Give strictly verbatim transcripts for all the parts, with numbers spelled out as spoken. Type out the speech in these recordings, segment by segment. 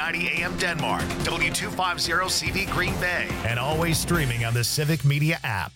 ninety A M Denmark, W two fifty C V Green Bay, and always streaming on the Civic Media app.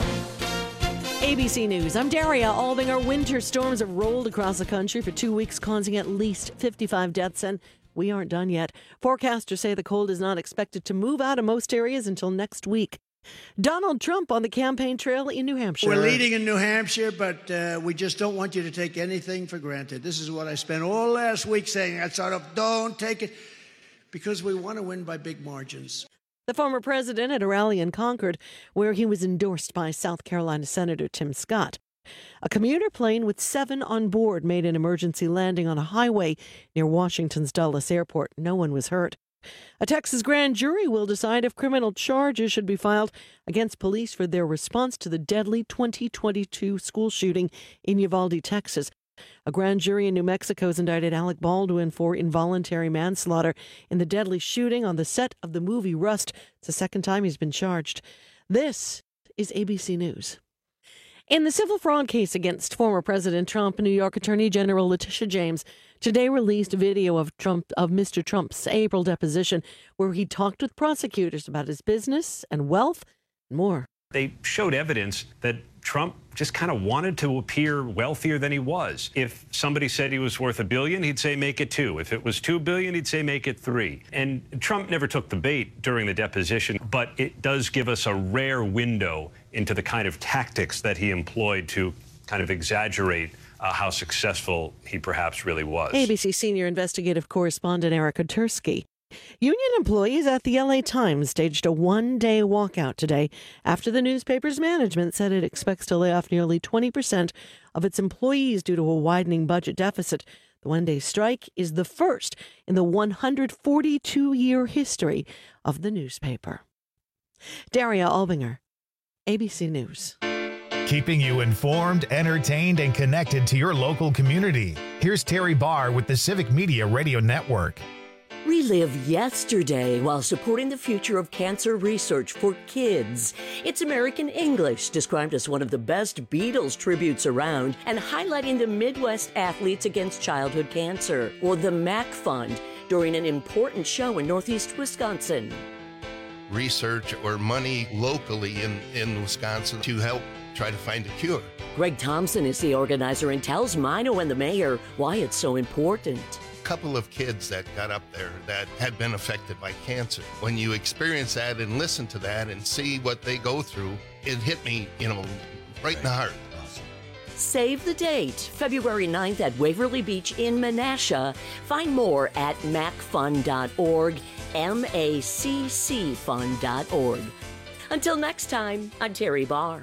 A B C News, I'm Daria Albinger. Winter storms have rolled across the country for two weeks, causing at least fifty-five deaths, and we aren't done yet. Forecasters say the cold is not expected to move out of most areas until next week. Donald Trump on the campaign trail in New Hampshire. We're leading in New Hampshire, but uh, we just don't want you to take anything for granted. This is what I spent all last week saying. I sort of don't take it, because we want to win by big margins. The former president at a rally in Concord, where he was endorsed by South Carolina Senator Tim Scott. A commuter plane with seven on board made an emergency landing on a highway near Washington's Dulles Airport. No one was hurt. A Texas grand jury will decide if criminal charges should be filed against police for their response to the deadly twenty twenty-two school shooting in Uvalde, Texas. A grand jury in New Mexico has indicted Alec Baldwin for involuntary manslaughter in the deadly shooting on the set of the movie Rust. It's the second time he's been charged. This is A B C News. In the civil fraud case against former President Trump, New York Attorney General Letitia James today released video of Trump of Mister Trump's April deposition, where he talked with prosecutors about his business and wealth and more. They showed evidence that Trump just kind of wanted to appear wealthier than he was. If somebody said he was worth a billion, he'd say make it two. If it was two billion, he'd say make it three. And Trump never took the bait during the deposition, but it does give us a rare window into the kind of tactics that he employed to kind of exaggerate uh, how successful he perhaps really was. A B C senior investigative correspondent Erica Tursky. Union employees at the L A Times staged a one-day walkout today after the newspaper's management said it expects to lay off nearly twenty percent of its employees due to a widening budget deficit. The one-day strike is the first in the one hundred forty-two year history of the newspaper. Daria Albinger, A B C News. Keeping you informed, entertained, and connected to your local community. Here's Terry Barr with the Civic Media Radio Network. Relive yesterday while supporting the future of cancer research for kids. It's American English, described as one of the best Beatles tributes around, and highlighting the Midwest athletes against childhood cancer, or the MAC Fund, during an important show in Northeast Wisconsin. Research or money locally in, in Wisconsin to help try to find a cure. Greg Thompson is the organizer and tells Mino and the mayor why it's so important. Couple of kids that got up there that had been affected by cancer. When you experience that and listen to that and see what they go through, it hit me, you know, right in the heart. Save the date, February ninth at Waverly Beach in Menasha. Find more at mac fund dot org, M A C C fund dot org. Until next time, I'm Terry Barr.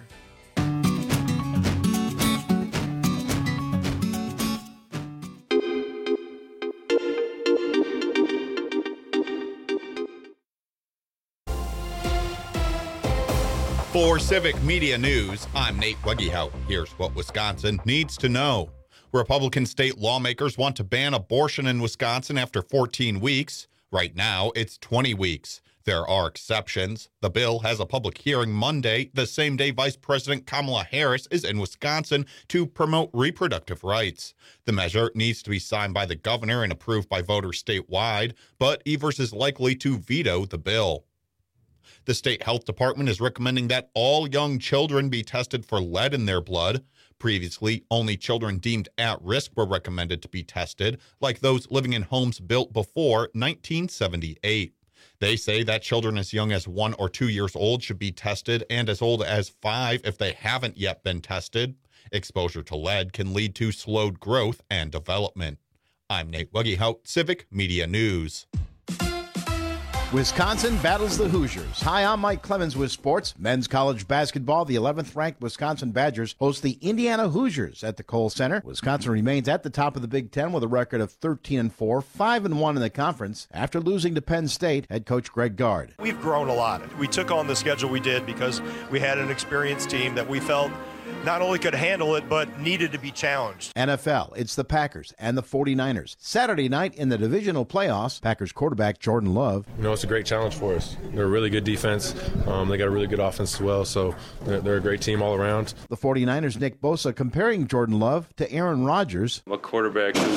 For Civic Media News, I'm Nate Weggehout. Here's what Wisconsin needs to know. Republican state lawmakers want to ban abortion in Wisconsin after fourteen weeks. Right now, it's twenty weeks. There are exceptions. The bill has a public hearing Monday, the same day Vice President Kamala Harris is in Wisconsin to promote reproductive rights. The measure needs to be signed by the governor and approved by voters statewide, but Evers is likely to veto the bill. The state health department is recommending that all young children be tested for lead in their blood. Previously, only children deemed at risk were recommended to be tested, like those living in homes built before nineteen seventy-eight. They say that children as young as one or two years old should be tested, and as old as five if they haven't yet been tested. Exposure to lead can lead to slowed growth and development. I'm Nate Weggehout, Civic Media News. Wisconsin battles the Hoosiers. Hi, I'm Mike Clemens with sports. Men's college basketball, the eleventh ranked Wisconsin Badgers host the Indiana Hoosiers at the Kohl Center. Wisconsin remains at the top of the Big Ten with a record of thirteen and four, five and one in the conference after losing to Penn State head coach Greg Gard. We've grown a lot. We took on the schedule we did because we had an experienced team that we felt not only could handle it, but needed to be challenged. N F L, it's the Packers and the forty-niners. Saturday night in the divisional playoffs, Packers quarterback Jordan Love. You know, it's a great challenge for us. They're a really good defense. Um, they got a really good offense as well, so they're, they're a great team all around. The forty-niners' Nick Bosa comparing Jordan Love to Aaron Rodgers. A quarterback who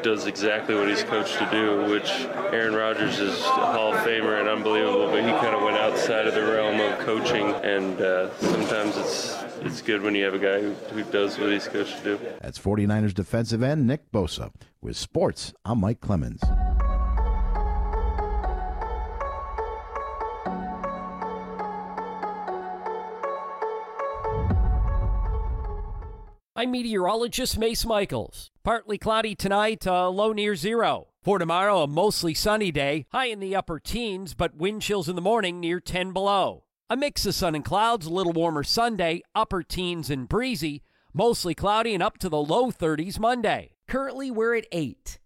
does exactly what he's coached to do, which Aaron Rodgers is a Hall of Famer and unbelievable, but he kind of went outside of the realm of coaching, and uh, sometimes it's it's good when you have a guy who, who does what he's coached to do. That's 49ers defensive end Nick Bosa. With sports, I'm Mike Clemens. I'm meteorologist Mace Michaels. Partly cloudy tonight, uh, low near zero. For tomorrow, a mostly sunny day, high in the upper teens, but wind chills in the morning near ten below. A mix of sun and clouds, a little warmer Sunday, upper teens and breezy, mostly cloudy and up to the low thirties Monday. Currently, we're at eight.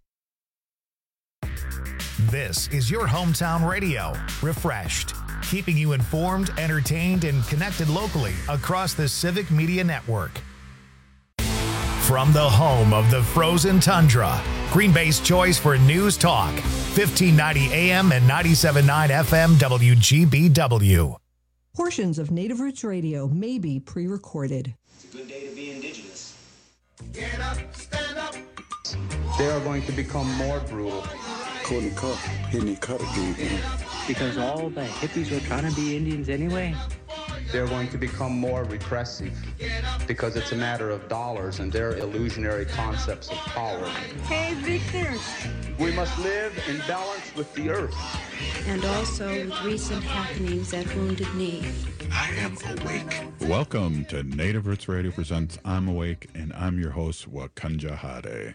This is your hometown radio, Refreshed, keeping you informed, entertained, and connected locally across the Civic Media Network. From the home of the frozen tundra, Green Bay's choice for news talk, fifteen ninety A M and ninety-seven point nine F M W G B W. Portions of Native Roots Radio may be pre-recorded. It's a good day to be indigenous. Get up, stand up. They are going to become more brutal. Couldn't cut, hitting cut again. Because all the hippies were trying to be Indians anyway. They're going to become more repressive because it's a matter of dollars and their illusionary concepts of power. Hey, Victor. We must live in balance with the earth. And also with recent happenings at Wounded Knee. I am awake. Welcome to Native Roots Radio presents I'm Awake, and I'm your host, Wakanja Hade.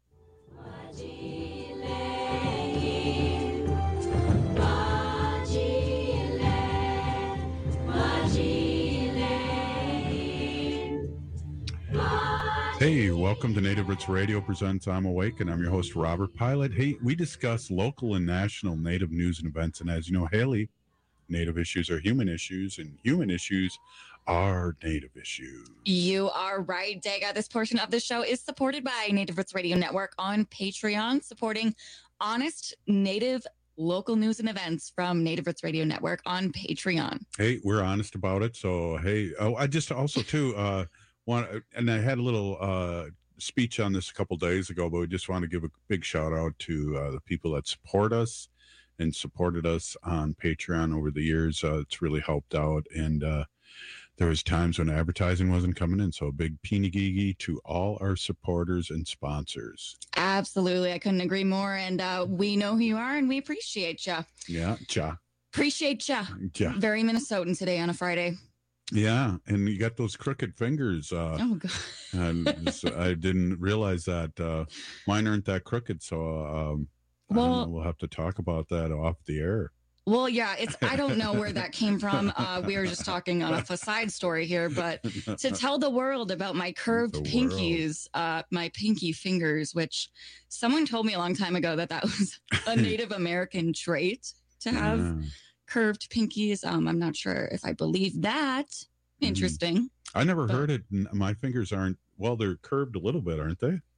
Hey, welcome to Native Roots Radio presents I'm Awake, and I'm your host, Robert Pilot. Hey, we discuss local and national Native news and events, and as you know, Haley, Native issues are human issues, and human issues are Native issues. You are right, Dega. This portion of the show is supported by Native Roots Radio Network on Patreon, supporting honest Native local news and events from Native Roots Radio Network on Patreon. Hey, we're honest about it, so hey, oh, I just also, too, uh, want, and I had a little uh, speech on this a couple days ago, but we just want to give a big shout out to uh, the people that support us and supported us on Patreon over the years. Uh, it's really helped out, and uh, there was times when advertising wasn't coming in, so a big peeny-gee to all our supporters and sponsors. Absolutely, I couldn't agree more, and uh, we know who you are, and we appreciate you. Yeah, ja. Appreciate you. Ja. Very Minnesotan today on a Friday. Yeah, and you got those crooked fingers. Uh, oh, God. And I didn't realize that. Uh, mine aren't that crooked, so um, well, I don't know, we'll have to talk about that off the air. Well, yeah, it's. I don't know where that came from. Uh, we were just talking on a side story here, but to tell the world about my curved pinkies, uh, my pinky fingers, which someone told me a long time ago that that was a Native American trait to have yeah. curved pinkies. Um, I'm not sure if I believe that. Interesting. Mm. I never but, heard it. My fingers aren't, well, they're curved a little bit, aren't they?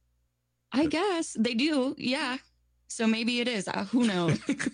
I guess they do. Yeah. So maybe it is. Uh, who knows?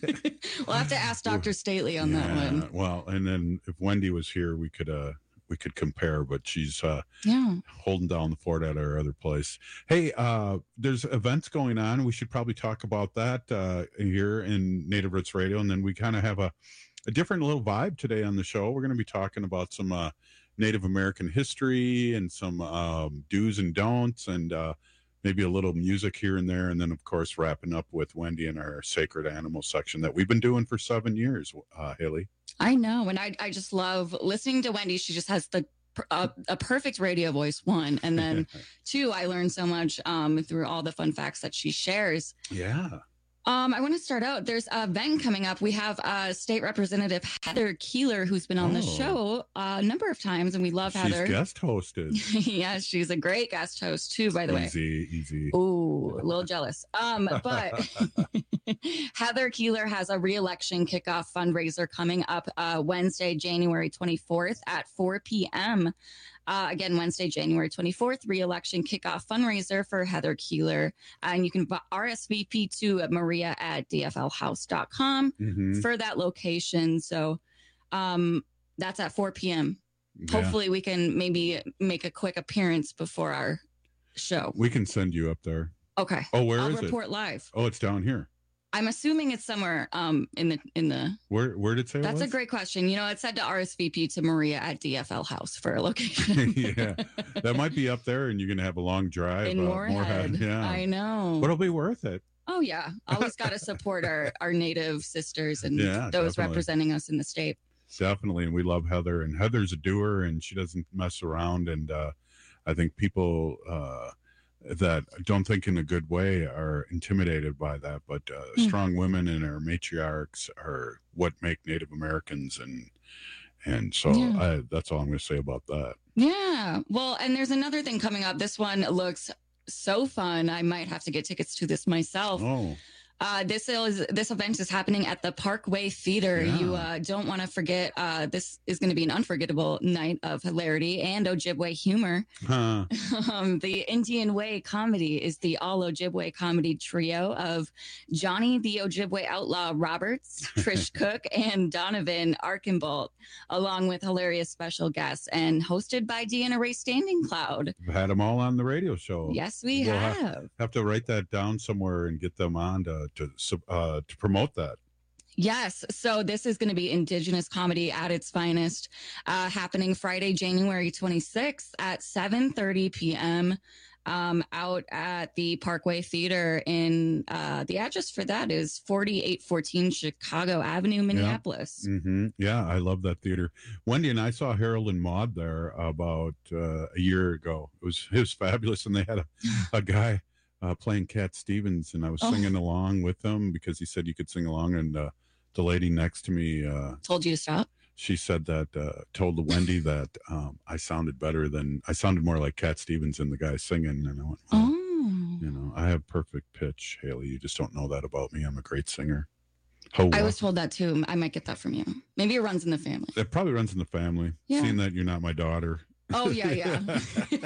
We'll have to ask Doctor Staley on yeah, that one. Well, and then if Wendy was here, we could uh we could compare, but she's uh yeah. holding down the fort at our other place. Hey, uh there's events going on. We should probably talk about that uh here in Native Roots Radio, and then we kind of have a, a different little vibe today on the show. We're going to be talking about some uh Native American history and some um do's and don'ts, and uh maybe a little music here and there, and then of course wrapping up with Wendy in our sacred animal section that we've been doing for seven years. Uh, Haley, I know, and I I just love listening to Wendy. She just has the uh, a perfect radio voice. One, and then two, I learned so much um, through all the fun facts that she shares. Yeah. Um, I want to start out. There's a event coming up. We have uh, State Representative Heather Keeler, who's been on oh. the show uh, a number of times, and we love she's Heather. She's guest hosted. Yeah, she's a great guest host too, by the easy, way. Easy, easy. Ooh, a little jealous. Um, but Heather Keeler has a re-election kickoff fundraiser coming up uh, Wednesday, January twenty-fourth at four p.m. Uh, again, Wednesday, January twenty-fourth, re-election kickoff fundraiser for Heather Keeler. And you can R S V P to Maria at D F L house dot com mm-hmm. for that location. So um, that's at four p.m. Yeah. Hopefully we can maybe make a quick appearance before our show. We can send you up there. Okay. Oh, where I'll is it? report live. Oh, it's down here. I'm assuming it's somewhere um in the in the. Where where did it say? That's it a was? great question. You know, it said to R S V P to Maria at D F L House for a location. Yeah, that might be up there, and you're gonna have a long drive. In uh, Moorhead. Yeah, I know. But it'll be worth it. Oh yeah, always got to support our our native sisters and Yeah, those definitely. representing us in the state. Definitely, and we love Heather, and Heather's a doer, and she doesn't mess around. And uh, I think people uh, that don't think in a good way are intimidated by that. But uh, Mm. strong women and our matriarchs are what make Native Americans, and and so Yeah. I, that's all I'm going to say about that. Yeah. Well, and there's another thing coming up. This one looks so fun. I might have to get tickets to this myself. Oh. Uh, this is this event is happening at the Parkway Theater. Yeah. You uh, don't want to forget. Uh, this is going to be an unforgettable night of hilarity and Ojibwe humor. Huh. Um, the Indian Way comedy is the all Ojibwe comedy trio of Johnny the Ojibwe Outlaw Roberts, Trish Cook, and Donovan Archambault, along with hilarious special guests, and hosted by Deanna Ray Standing Cloud. We've had them all on the radio show. Yes, we We'll have. have. Have to write that down somewhere and get them on to to uh, to promote that. Yes. So this is going to be Indigenous comedy at its finest, uh, happening Friday, January twenty-sixth at seven thirty p.m. Um, out at the Parkway Theater. In uh, the address for that is forty-eight fourteen Chicago Avenue, Minneapolis. Mm-hmm. Yeah, I love that theater. Wendy and I saw Harold and Maude there about uh, a year ago. It was it was fabulous, and they had a, a guy uh, playing Cat Stevens, and I was Oh. singing along with him because he said you could sing along. And uh, the lady next to me uh, Told you to stop. she said that uh, told Wendy that um, I sounded better than I sounded more like Cat Stevens than the guy singing, and I went, Oh. you know, I have perfect pitch, Haley. You just don't know that about me. I'm a great singer. Ho, I was told that too. I might get that from you. Maybe it runs in the family. It probably runs in the family. Yeah. Seeing that you're not my daughter. Oh, yeah, yeah.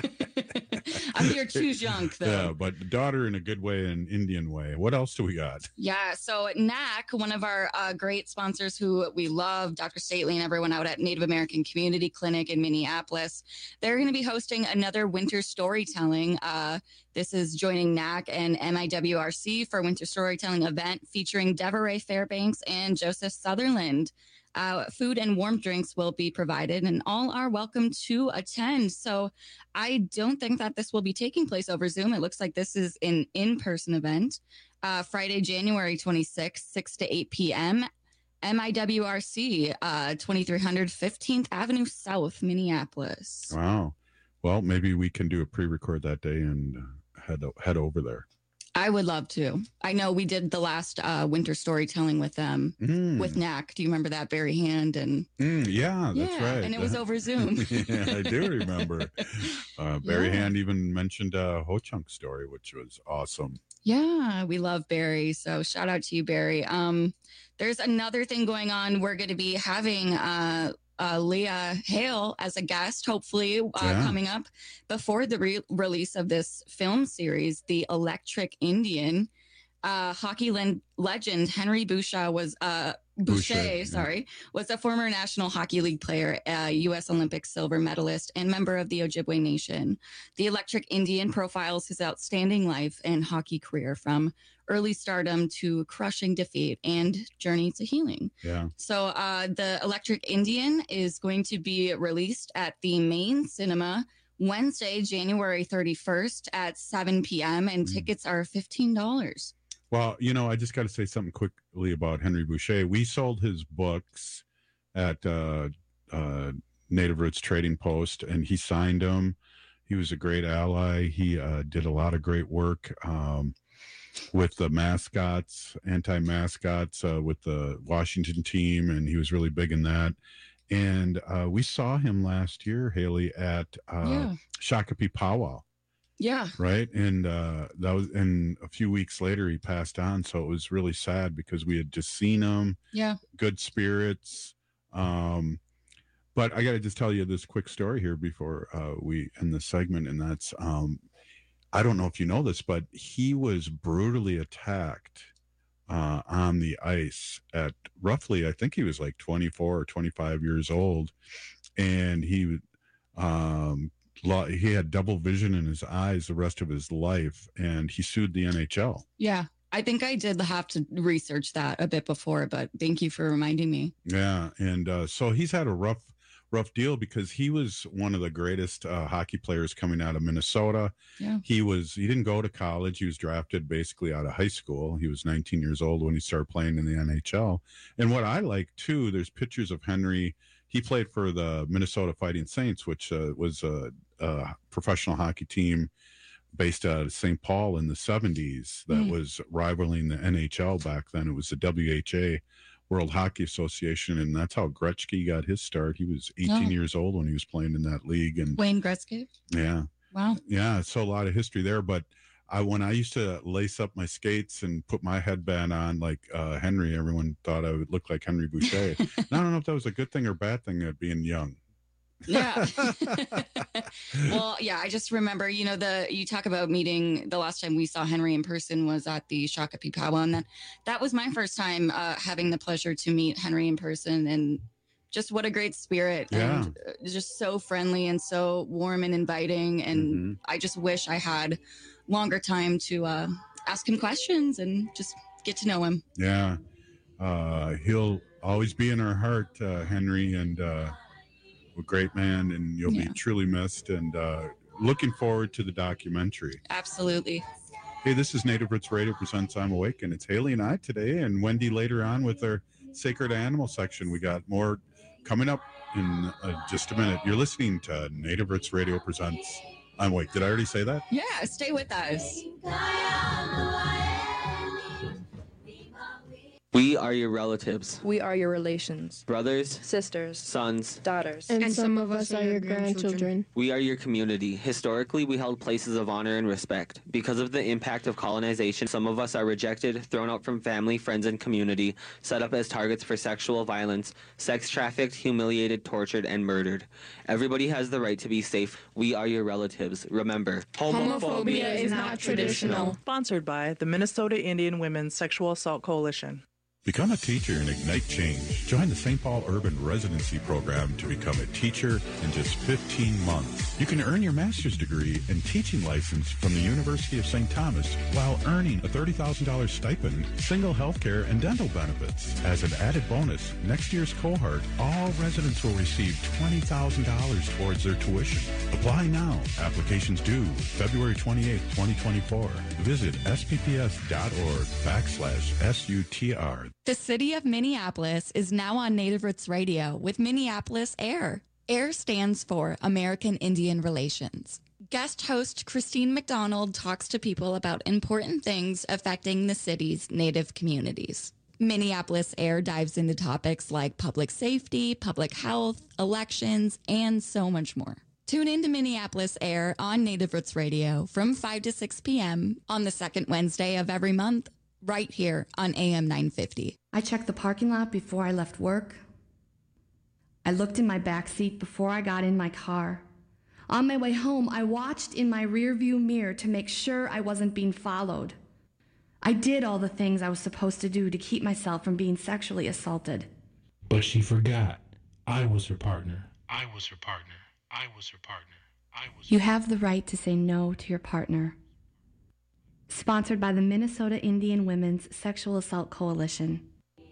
I'm your choose junk, though. Yeah, but daughter in a good way, an Indian way. What else do we got? Yeah, so N A C, one of our uh, great sponsors who we love, Doctor Stately and everyone out at Native American Community Clinic in Minneapolis, they're going to be hosting another winter storytelling. Uh, this is joining N A C and M I W R C for winter storytelling event featuring Deveray Fairbanks and Joseph Sutherland. Uh, food and warm drinks will be provided, and all are welcome to attend. So I don't think that this will be taking place over Zoom. It looks like this is an in-person event. Uh, Friday, January twenty-sixth, six to eight p.m. M I W R C, uh, twenty-three hundred fifteenth Avenue South, Minneapolis. Wow. Well, maybe we can do a pre-record that day and uh, head head over there. I would love to. I know we did the last uh, winter storytelling with them, Mm. with N A C. Do you remember that, Barry Hand? And Mm, yeah, that's Yeah, right. and it was over Zoom. Yeah, I do remember. Uh, Barry Yeah. Hand even mentioned a Ho Chunk story, which was awesome. Yeah, we love Barry. So shout out to you, Barry. Um, there's another thing going on. We're going to be having uh, uh, Leah Hale as a guest, hopefully, uh, Yeah. coming up before the re- release of this film series, The Electric Indian. Uh, hockey len- legend Henry Boucher was uh, Boucher, Boucher, yeah. sorry, was a former National Hockey League player, a U S Olympic silver medalist, and member of the Ojibwe Nation. The Electric Indian profiles his outstanding life and hockey career from early stardom to crushing defeat and journey to healing. Yeah. So uh, the Electric Indian is going to be released at the Main Cinema Wednesday, January thirty-first at seven p.m. and tickets are fifteen dollars. Well, you know, I just got to say something quickly about Henry Boucher. We sold his books at uh, uh, Native Roots Trading Post, and he signed them. He was a great ally. He uh, did a lot of great work um, with the mascots, anti-mascots, uh, with the Washington team, and he was really big in that. And uh, we saw him last year, Haley, at uh, Yeah. Shakopee Powwow. Yeah. Right. And uh, that was, and a few weeks later, he passed on. So it was really sad because we had just seen him. Yeah. Good spirits. Um, but I got to just tell you this quick story here before uh, we end the segment. And that's, um, I don't know if you know this, but he was brutally attacked uh, on the ice at roughly, I think he was like twenty-four or twenty-five years old. And he, um, he had double vision in his eyes the rest of his life, and he sued the N H L. Yeah. I think I did have to research that a bit before, but thank you for reminding me. Yeah. And uh, so he's had a rough, rough deal because he was one of the greatest uh, hockey players coming out of Minnesota. Yeah. He was, he didn't go to college. He was drafted basically out of high school. He was nineteen years old when he started playing in the N H L. And what I like too, there's pictures of Henry. He played for the Minnesota Fighting Saints, which uh, was a, a professional hockey team based out of Saint Paul in the seventies that mm. was rivaling the N H L back then. It was the W H A, World Hockey Association, and that's how Gretzky got his start. He was eighteen oh. years old when he was playing in that league. And Wayne Gretzky? Yeah. Wow. Yeah, so a lot of history there. But I, when I used to lace up my skates and put my headband on like uh, Henry, everyone thought I would look like Henry Boucher. I don't know if that was a good thing or bad thing at being young. Yeah. Well, yeah, I just remember, you know, the you talk about meeting, the last time we saw Henry in person was at the Shakopee Powwow, and then that was my first time uh, having the pleasure to meet Henry in person, and just what a great spirit. Yeah. And just so friendly and so warm and inviting, and mm-hmm. I just wish I had longer time to uh, ask him questions and just get to know him. Yeah. Uh, he'll always be in our heart, uh, Henry, and uh a great man, and you'll yeah. be truly missed, and uh looking forward to the documentary. Absolutely. Hey, this is Native Roots Radio presents I'm Awake, and it's Haley and I today, and Wendy later on with our Sacred Animal section. We got more coming up in uh, just a minute. You're listening to Native Roots Radio presents I'm Awake. Did I already say that? Yeah, stay with us. We are your relatives. We are your relations. Brothers. Sisters. Sons. Daughters. And, and some of us are your grandchildren. We are your community. Historically, we held places of honor and respect. Because of the impact of colonization, some of us are rejected, thrown out from family, friends, and community, set up as targets for sexual violence, sex trafficked, humiliated, tortured, and murdered. Everybody has the right to be safe. We are your relatives. Remember, homophobia, homophobia is not traditional. Sponsored by the Minnesota Indian Women's Sexual Assault Coalition. Become a teacher and ignite change. Join the Saint Paul Urban Residency Program to become a teacher in just fifteen months. You can earn your master's degree and teaching license from the University of Saint Thomas while earning a thirty thousand dollars stipend, single health care, and dental benefits. As an added bonus, next year's cohort, all residents will receive twenty thousand dollars towards their tuition. Apply now. Applications due February twenty-eighth, twenty twenty-four. Visit spps.org backslash SUTR. The city of Minneapolis is now on Native Roots Radio with Minneapolis AIR. AIR stands for American Indian Relations. Guest host Christine McDonald talks to people about important things affecting the city's Native communities. Minneapolis AIR dives into topics like public safety, public health, elections, and so much more. Tune in to Minneapolis AIR on Native Roots Radio from five to six p.m. on the second Wednesday of every month, right here on A M nine fifty. I checked the parking lot before I left work. I looked in my back seat before I got in my car. On my way home, I watched in my rearview mirror to make sure I wasn't being followed. I did all the things I was supposed to do to keep myself from being sexually assaulted. But she forgot. I was her partner. I was her partner. I was her partner. I was. You have the right to say no to your partner. Sponsored by the Minnesota Indian Women's Sexual Assault Coalition.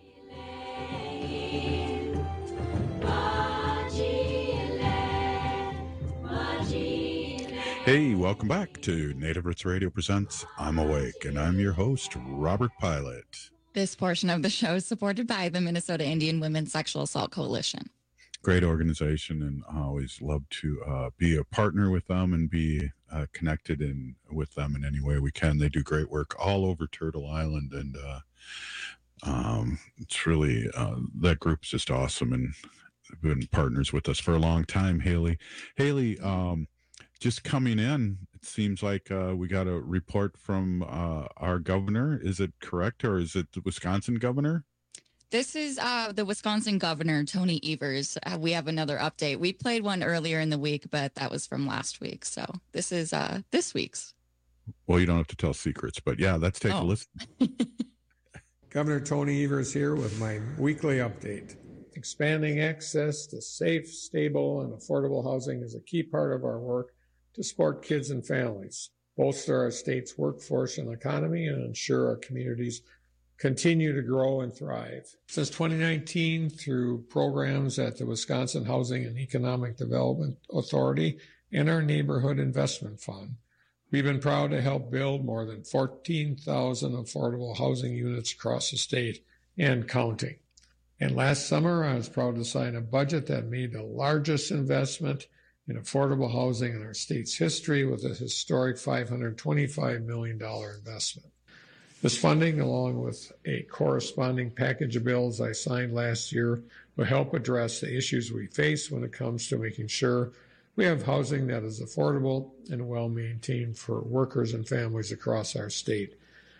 Hey, welcome back to Native Roots Radio presents I'm Awake, and I'm your host, Robert Pilot. This portion of the show is supported by the Minnesota Indian Women's Sexual Assault Coalition. Great organization, and I always love to uh, be a partner with them and be uh, connected in with them in any way we can. They do great work all over Turtle Island, and uh, um, it's really, uh, that group's just awesome, and they've been partners with us for a long time, Haley. Haley, um, just coming in, it seems like uh, we got a report from uh, our governor. Is it correct, or is it the Wisconsin governor? This is uh, the Wisconsin governor, Tony Evers. Uh, we have another update. We played one earlier in the week, but that was from last week. So this is uh, this week's. Well, you don't have to tell secrets, but yeah, let's take oh. a listen. Governor Tony Evers here with my weekly update. Expanding access to safe, stable, and affordable housing is a key part of our work to support kids and families, bolster our state's workforce and economy, and ensure our communities continue to grow and thrive. Since twenty nineteen, through programs at the Wisconsin Housing and Economic Development Authority and our Neighborhood Investment Fund, we've been proud to help build more than fourteen thousand affordable housing units across the state and counting. And last summer, I was proud to sign a budget that made the largest investment in affordable housing in our state's history with a historic five hundred twenty-five million dollars investment. This funding, along with a corresponding package of bills I signed last year, will help address the issues we face when it comes to making sure we have housing that is affordable and well-maintained for workers and families across our state.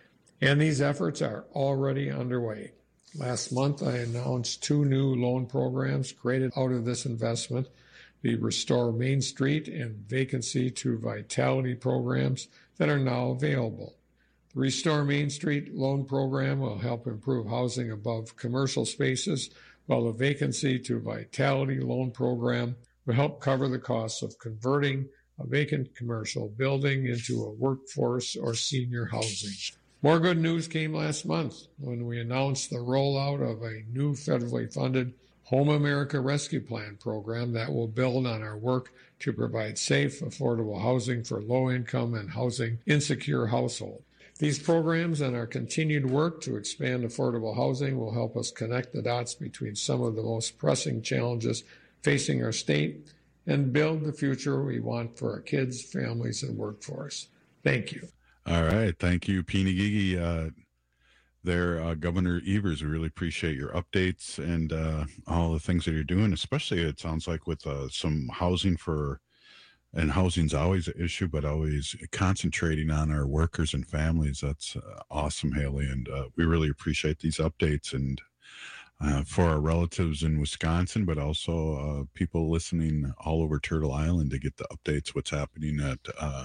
And these efforts are already underway. Last month, I announced two new loan programs created out of this investment, the Restore Main Street and Vacancy to Vitality programs that are now available. The Restore Main Street loan program will help improve housing above commercial spaces, while the Vacancy to Vitality loan program will help cover the costs of converting a vacant commercial building into a workforce or senior housing. More good news came last month when we announced the rollout of a new federally funded Home America Rescue Plan program that will build on our work to provide safe, affordable housing for low-income and housing-insecure households. These programs and our continued work to expand affordable housing will help us connect the dots between some of the most pressing challenges facing our state and build the future we want for our kids, families, and workforce. Thank you. All right. Thank you, Peenagigi. Uh, there, uh, Governor Evers, we really appreciate your updates and uh, all the things that you're doing, especially it sounds like with uh, some housing for, and housing's always an issue, but always concentrating on our workers and families. That's uh, awesome, Haley. And uh, we really appreciate these updates and uh, for our relatives in Wisconsin, but also uh, people listening all over Turtle Island to get the updates, what's happening at uh,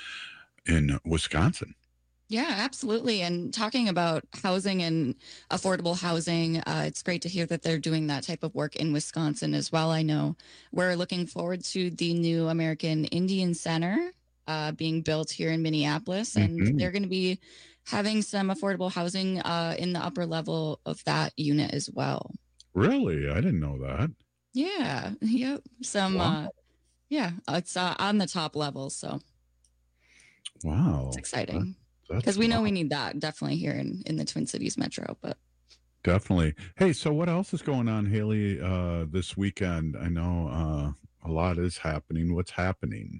in Wisconsin. Yeah, absolutely. And talking about housing and affordable housing, uh, it's great to hear that they're doing that type of work in Wisconsin as well. I know we're looking forward to the new American Indian Center uh, being built here in Minneapolis, and mm-hmm. they're going to be having some affordable housing uh, in the upper level of that unit as well. Really? I didn't know that. Yeah. Yep. Some, wow. uh, yeah, it's uh, on the top level. So. Wow. It's exciting. Because we know we need that definitely here in, in the Twin Cities Metro, but definitely. Hey, so what else is going on, Haley, uh, this weekend? I know uh, a lot is happening. What's happening?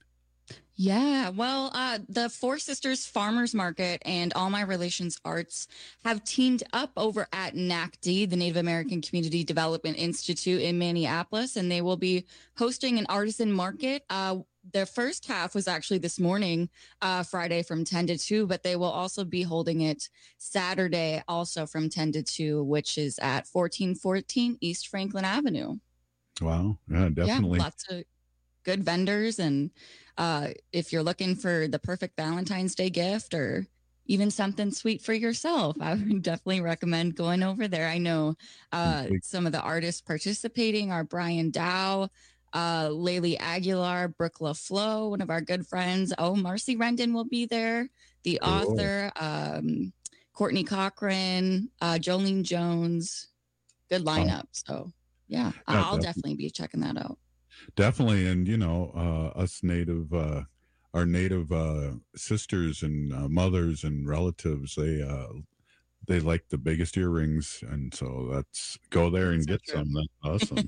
Yeah, well, uh, the Four Sisters Farmers Market and All My Relations Arts have teamed up over at N A C D, the Native American Community Development Institute in Minneapolis, and they will be hosting an artisan market. Uh, the first half was actually this morning, uh, Friday from ten to two, but they will also be holding it Saturday also from ten to two, which is at fourteen fourteen East Franklin Avenue. Wow. Yeah, definitely. Yeah, lots of good vendors. And uh, if you're looking for the perfect Valentine's Day gift or even something sweet for yourself, I would definitely recommend going over there. I know uh, some of the artists participating are Brian Dow, uh, Laylee Aguilar, Brooke LaFlo, one of our good friends. Oh, Marcy Rendon will be there. The oh. author, um, Courtney Cochran, uh, Jolene Jones. Good lineup. Oh. So, yeah, yeah I'll definitely. definitely be checking that out. Definitely. And, you know, uh, us native, uh, our native uh, sisters and uh, mothers and relatives, they uh, they like the biggest earrings. And so let's go there and that's get so some. That's awesome.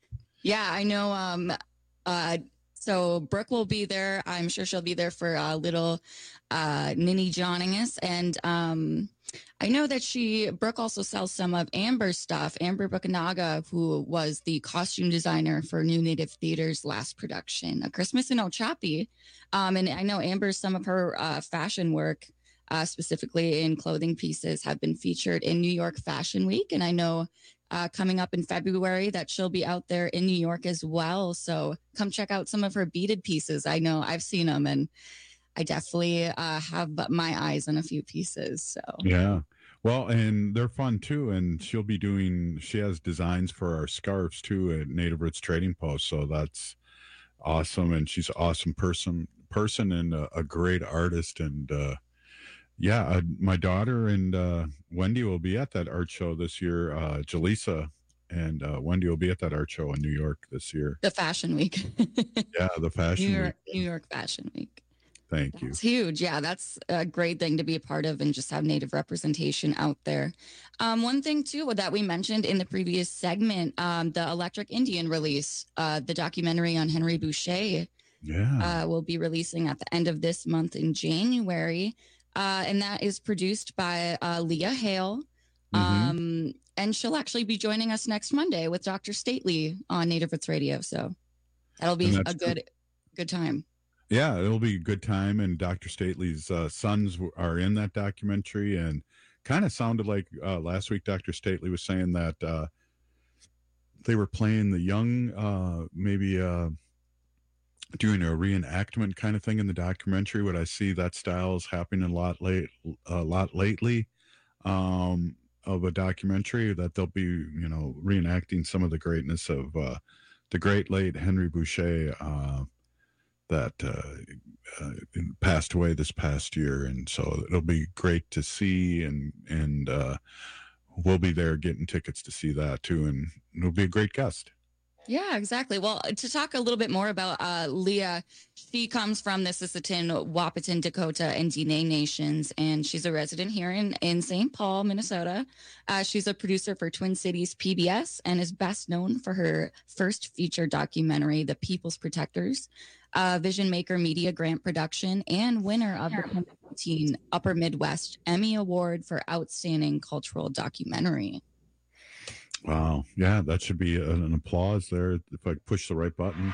Yeah, I know. Um, uh, so Brooke will be there. I'm sure she'll be there for a little uh, Ninny joining us. And um, I know that she, Brooke also sells some of Amber's stuff. Amber Buchanaga, who was the costume designer for New Native Theater's last production, A Christmas in Ochapi. Um, and I know Amber's, some of her uh, fashion work, uh, specifically in clothing pieces, have been featured in New York Fashion Week. And I know Uh, coming up in February that she'll be out there in New York as well. So come check out some of her beaded pieces. I know I've seen them and I definitely uh, have my eyes on a few pieces. So yeah, well, and they're fun too. And she'll be doing, she has designs for our scarves too at Native Roots Trading Post. So that's awesome. And she's an awesome person, person and a, a great artist. And uh, yeah, uh, my daughter and uh, Wendy will be at that art show this year. Uh, Jaleesa and uh, Wendy will be at that art show in New York this year. The Fashion Week. Yeah, the Fashion New York, Week. New York Fashion Week. Thank you. It's huge. Yeah, that's a great thing to be a part of and just have Native representation out there. Um, one thing, too, that we mentioned in the previous segment, um, the Electric Indian release, uh, the documentary on Henry Boucher, yeah, uh, will be releasing at the end of this month in January. Uh, and that is produced by uh, Leah Hale. Mm-hmm. Um, and she'll actually be joining us next Monday with Doctor Stately on Native Roots Radio. So that'll be a good, cool. good time. Yeah, it'll be a good time. And Doctor Stately's uh, sons are in that documentary, and kind of sounded like uh, last week Doctor Stately was saying that uh, they were playing the young, uh, maybe uh, doing a reenactment kind of thing in the documentary. What I see that style is happening a lot late, a lot lately. Um, of a documentary that they'll be, you know, reenacting some of the greatness of uh, the great late Henry Boucher uh, that uh, uh, passed away this past year. And so it'll be great to see, and, and uh, we'll be there getting tickets to see that too. And it'll be a great guest. Yeah, exactly. Well, to talk a little bit more about uh, Leah, she comes from the Sisseton, Wahpeton, Dakota, and Diné nations, and she's a resident here in, in Saint Paul, Minnesota. Uh, she's a producer for Twin Cities P B S and is best known for her first feature documentary, The People's Protectors, uh, Vision Maker Media Grant Production, and winner of the twenty fourteen Upper Midwest Emmy Award for Outstanding Cultural Documentary. Wow. Yeah, that should be an, an applause there. If I push the right button.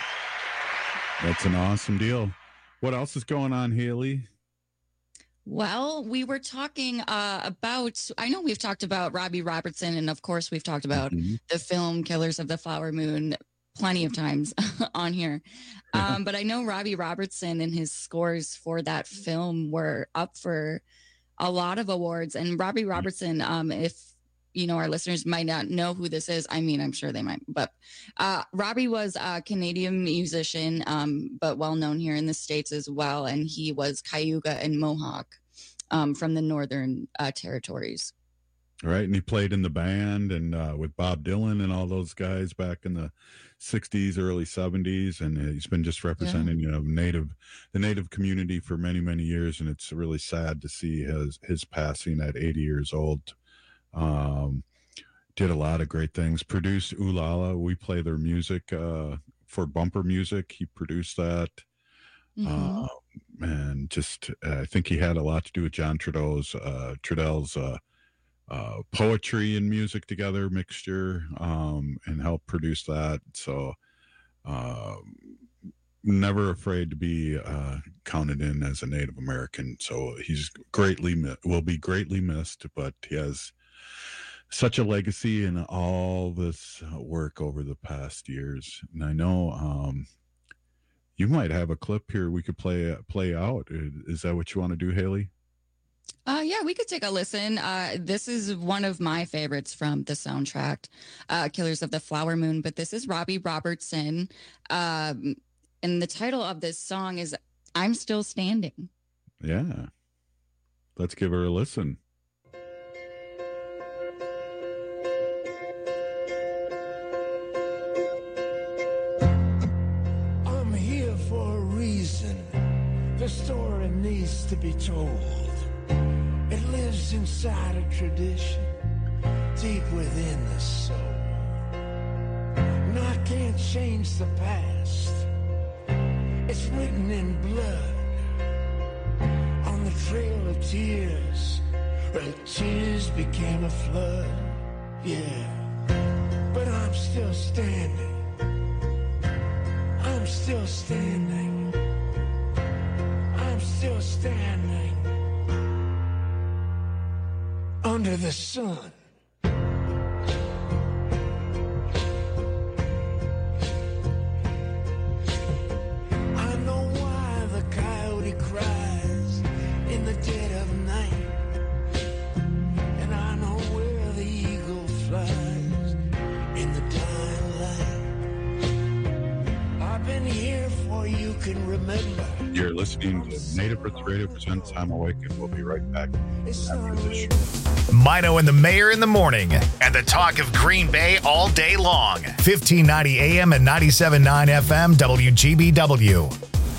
That's an awesome deal. What else is going on, Haley? Well, we were talking uh, about, I know we've talked about Robbie Robertson, and of course we've talked about mm-hmm. the film Killers of the Flower Moon plenty of times on here. Um, but I know Robbie Robertson and his scores for that film were up for a lot of awards. And Robbie Robertson, um, if you know, our listeners might not know who this is. I mean, I'm sure they might, but uh, Robbie was a Canadian musician, um, but well known here in the States as well. And he was Cayuga and Mohawk um, from the Northern uh, Territories. Right. And he played in the band and uh, with Bob Dylan and all those guys back in the sixties, early seventies. And he's been just representing, yeah. you know, native, the native community for many, many years. And it's really sad to see his, his passing at eighty years old. Um, did a lot of great things, produced Ooh La La. We play their music, uh, for Bumper Music. He produced that. Mm-hmm. Uh, and just, uh, I think he had a lot to do with John Trudeau's, uh, Trudell's, uh, uh, poetry and music together mixture, um, and helped produce that. So, uh, never afraid to be, uh, counted in as a Native American. So he's greatly, will be greatly missed, but he has such a legacy in all this work over the past years. And I know um, you might have a clip here we could play play out. Is that what you want to do, Haley? Uh, yeah, we could take a listen. Uh, this is one of my favorites from the soundtrack, uh, Killers of the Flower Moon. But this is Robbie Robertson. Um, and the title of this song is I'm Still Standing. Yeah. Let's give her a listen. The story needs to be told. It lives inside a tradition, deep within the soul. And I can't change the past. It's written in blood on the trail of tears, where tears became a flood. Yeah, but I'm still standing. I'm still standing. I'm still standing under the sun. I know why the coyote cries in the dead of night, and I know where the eagle flies in the dying light. I've been here for you, can remember. You're listening to Native Roots Radio presents I'm Awake, and we'll be right back after this. Mino and the Mayor in the morning, and the talk of Green Bay all day long. fifteen ninety A M and ninety-seven point nine F M W G B W.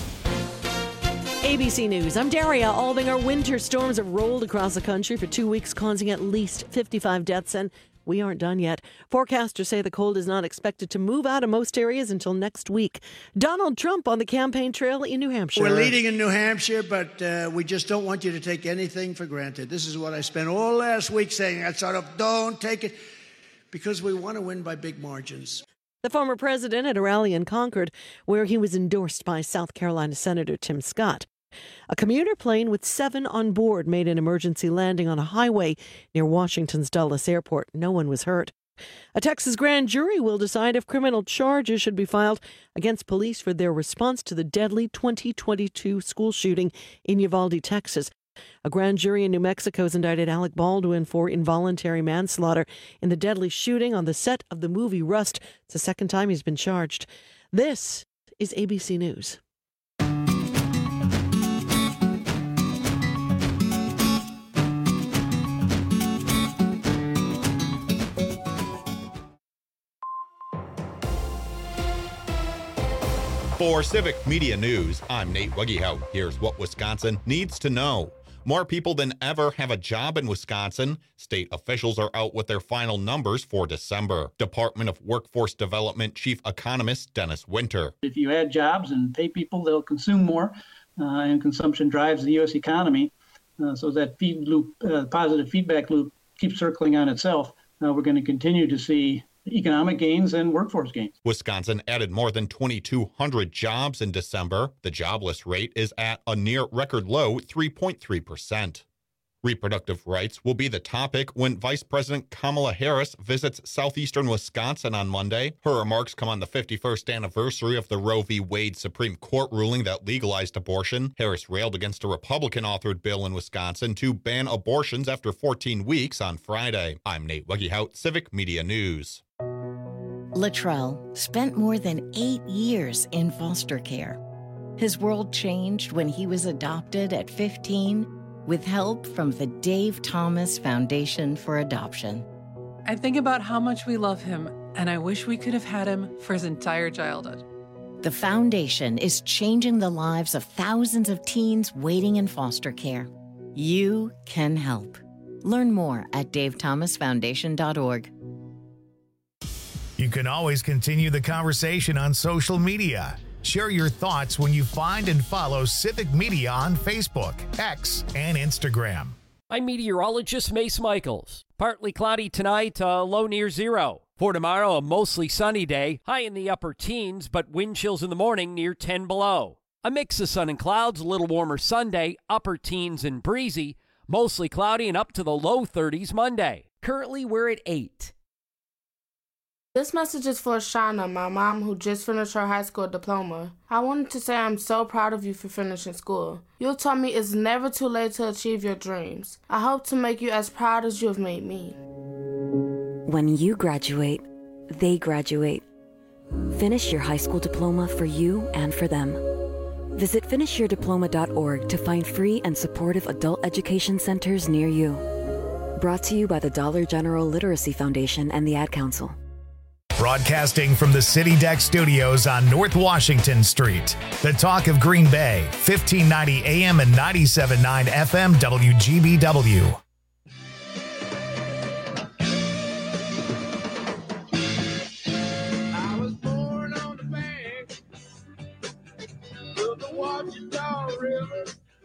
A B C News. I'm Daria Albinger. Winter storms have rolled across the country for two weeks, causing at least fifty-five deaths, and we aren't done yet. Forecasters say the cold is not expected to move out of most areas until next week. Donald Trump on the campaign trail in New Hampshire. We're leading in New Hampshire, but uh, we just don't want you to take anything for granted. This is what I spent all last week saying. I sort of don't take it, because we want to win by big margins. The former president at a rally in Concord, where he was endorsed by South Carolina Senator Tim Scott. A commuter plane with seven on board made an emergency landing on a highway near Washington's Dulles Airport. No one was hurt. A Texas grand jury will decide if criminal charges should be filed against police for their response to the deadly twenty twenty-two school shooting in Uvalde, Texas. A grand jury in New Mexico has indicted Alec Baldwin for involuntary manslaughter in the deadly shooting on the set of the movie Rust. It's the second time he's been charged. This is A B C News. For Civic Media News, I'm Nate Wuggehout. Here's what Wisconsin needs to know. More people than ever have a job in Wisconsin. State officials are out with their final numbers for December. Department of Workforce Development Chief Economist Dennis Winter. If you add jobs and pay people, they'll consume more, uh, and consumption drives the U S economy. Uh, so that feed loop, uh, positive feedback loop keeps circling on itself. Uh, we're going to continue to see economic gains and workforce gains. Wisconsin added more than twenty-two hundred jobs in December. The jobless rate is at a near record low three point three percent. Reproductive rights will be the topic when Vice President Kamala Harris visits southeastern Wisconsin on Monday. Her remarks come on the fifty-first anniversary of the Roe v. Wade Supreme Court ruling that legalized abortion. Harris railed against a Republican-authored bill in Wisconsin to ban abortions after fourteen weeks on Friday. I'm Nate Wuggehout, Civic Media News. Latrell spent more than eight years in foster care. His world changed when he was adopted at fifteen with help from the Dave Thomas Foundation for Adoption. I think about how much we love him, and I wish we could have had him for his entire childhood. The foundation is changing the lives of thousands of teens waiting in foster care. You can help. Learn more at dave thomas foundation dot org. You can always continue the conversation on social media. Share your thoughts when you find and follow Civic Media on Facebook, X, and Instagram. I'm meteorologist Mace Michaels. Partly cloudy tonight, uh, low near zero. For tomorrow, a mostly sunny day, high in the upper teens, but wind chills in the morning near ten below. A mix of sun and clouds, a little warmer Sunday, upper teens and breezy, mostly cloudy and up to the low thirties Monday. Currently, we're at eight. This message is for Shauna, my mom, who just finished her high school diploma. I wanted to say I'm so proud of you for finishing school. You taught me it's never too late to achieve your dreams. I hope to make you as proud as you have made me. When you graduate, they graduate. Finish your high school diploma for you and for them. Visit finish your diploma dot org to find free and supportive adult education centers near you. Brought to you by the Dollar General Literacy Foundation and the Ad Council. Broadcasting from the City Deck Studios on North Washington Street. The talk of Green Bay, fifteen ninety A M and ninety-seven point nine F M W G B W. I was born on the bank of the Washington River.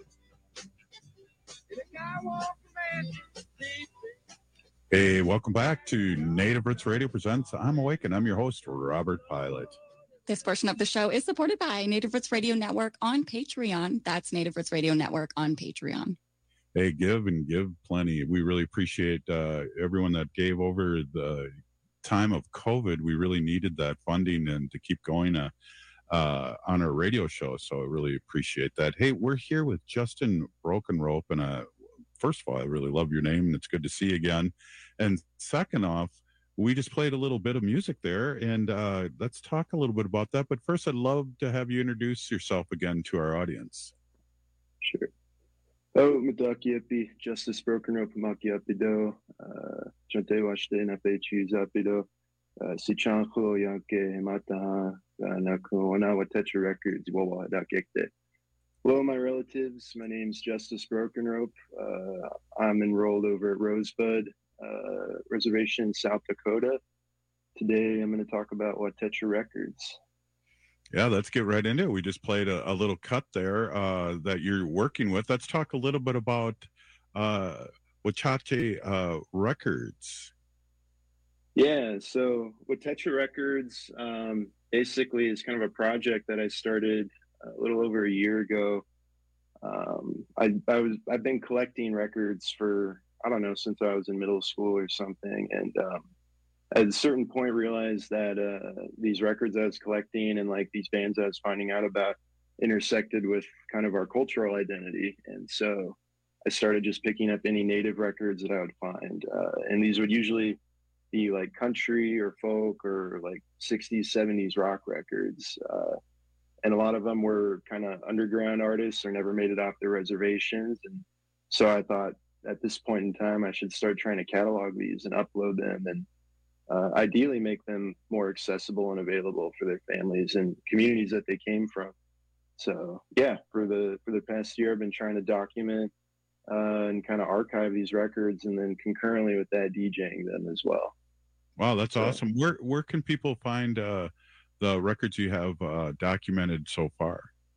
And a guy walked a man deep. Hey, welcome back to Native Roots Radio presents I'm Awake, and I'm your host, Robert Pilot. This portion of the show is supported by Native Roots Radio Network on Patreon. That's Native Roots Radio Network on Patreon. Hey, give and give plenty. We really appreciate uh, everyone that gave over the time of COVID. We really needed that funding and to keep going uh, uh, on our radio show, so I really appreciate that. Hey, we're here with Justin Broken Rope, and uh, first of all, I really love your name, and it's good to see you again. And second off, we just played a little bit of music there, and uh, let's talk a little bit about that. But first, I'd love to have you introduce yourself again to our audience. Sure. Oh, Mitakiapi, Justice Broken Rope Makiapido, Chante Washte Napechi Zapido, Sichanko Yanke Mata, Nakuana Watecha Records, Wawa Dakekte. Hello, my relatives. My name's Justice Broken Rope. Uh, I'm enrolled over at Rosebud uh, Reservation in South Dakota. Today, I'm going to talk about Watecha Records. Yeah, let's get right into it. We just played a, a little cut there uh, that you're working with. Let's talk a little bit about uh, Watecha uh, Records. Yeah, so Watecha Records um, basically is kind of a project that I started a little over a year ago. Um, I, I was I've been collecting records for I don't know since I was in middle school or something, and um, at a certain point realized that uh, these records I was collecting and like these bands I was finding out about intersected with kind of our cultural identity, and so I started just picking up any native records that I would find, uh, and these would usually be like country or folk or like sixties, seventies rock records. Uh, and a lot of them were kind of underground artists or never made it off their reservations. And so I thought at this point in time, I should start trying to catalog these and upload them and uh, ideally make them more accessible and available for their families and communities that they came from. So yeah, for the, for the past year, I've been trying to document uh, and kind of archive these records, and then concurrently with that, DJing them as well. Wow, that's so, awesome. Where, where can people find uh, the records you have uh, documented so far?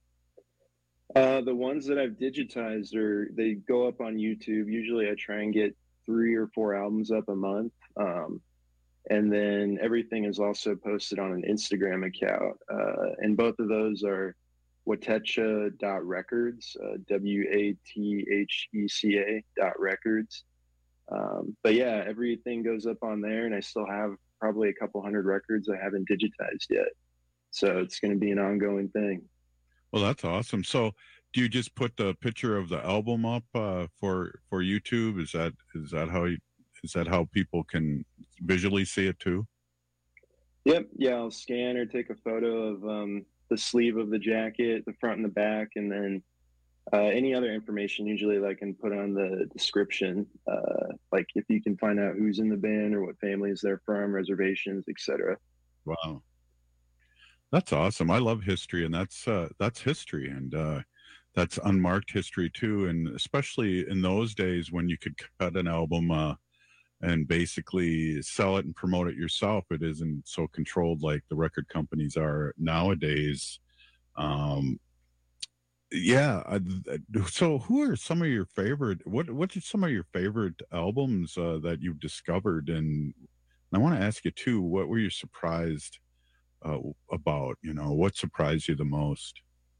Uh, the ones that I've digitized are, they go up on YouTube. Usually I try and get three or four albums up a month. Um, and then everything is also posted on an Instagram account. Uh, and both of those are watecha dot records, uh, W A T H E C A dot records. Um, but yeah, everything goes up on there, and I still have probably a couple hundred records I haven't digitized yet. So it's going to be an ongoing thing. Well, that's awesome. So do you just put the picture of the album up uh, for, for YouTube? Is that, is that how you, is that how people can visually see it too? Yep. Yeah. I'll scan or take a photo of um, the sleeve of the jacket, the front and the back, and then uh, any other information usually that I can put on the description. Uh, like if you can find out who's in the band or what families they're from, reservations, et cetera. Wow. That's awesome. I love history, and that's uh, that's history, and uh, that's unmarked history too. And especially in those days when you could cut an album uh, and basically sell it and promote it yourself, it isn't so controlled like the record companies are nowadays. Um, yeah. I, so, who are some of your favorite? What What are some of your favorite albums uh, that you've discovered? And I want to ask you too, what were you surprised Uh, about, you know, what surprised you the most?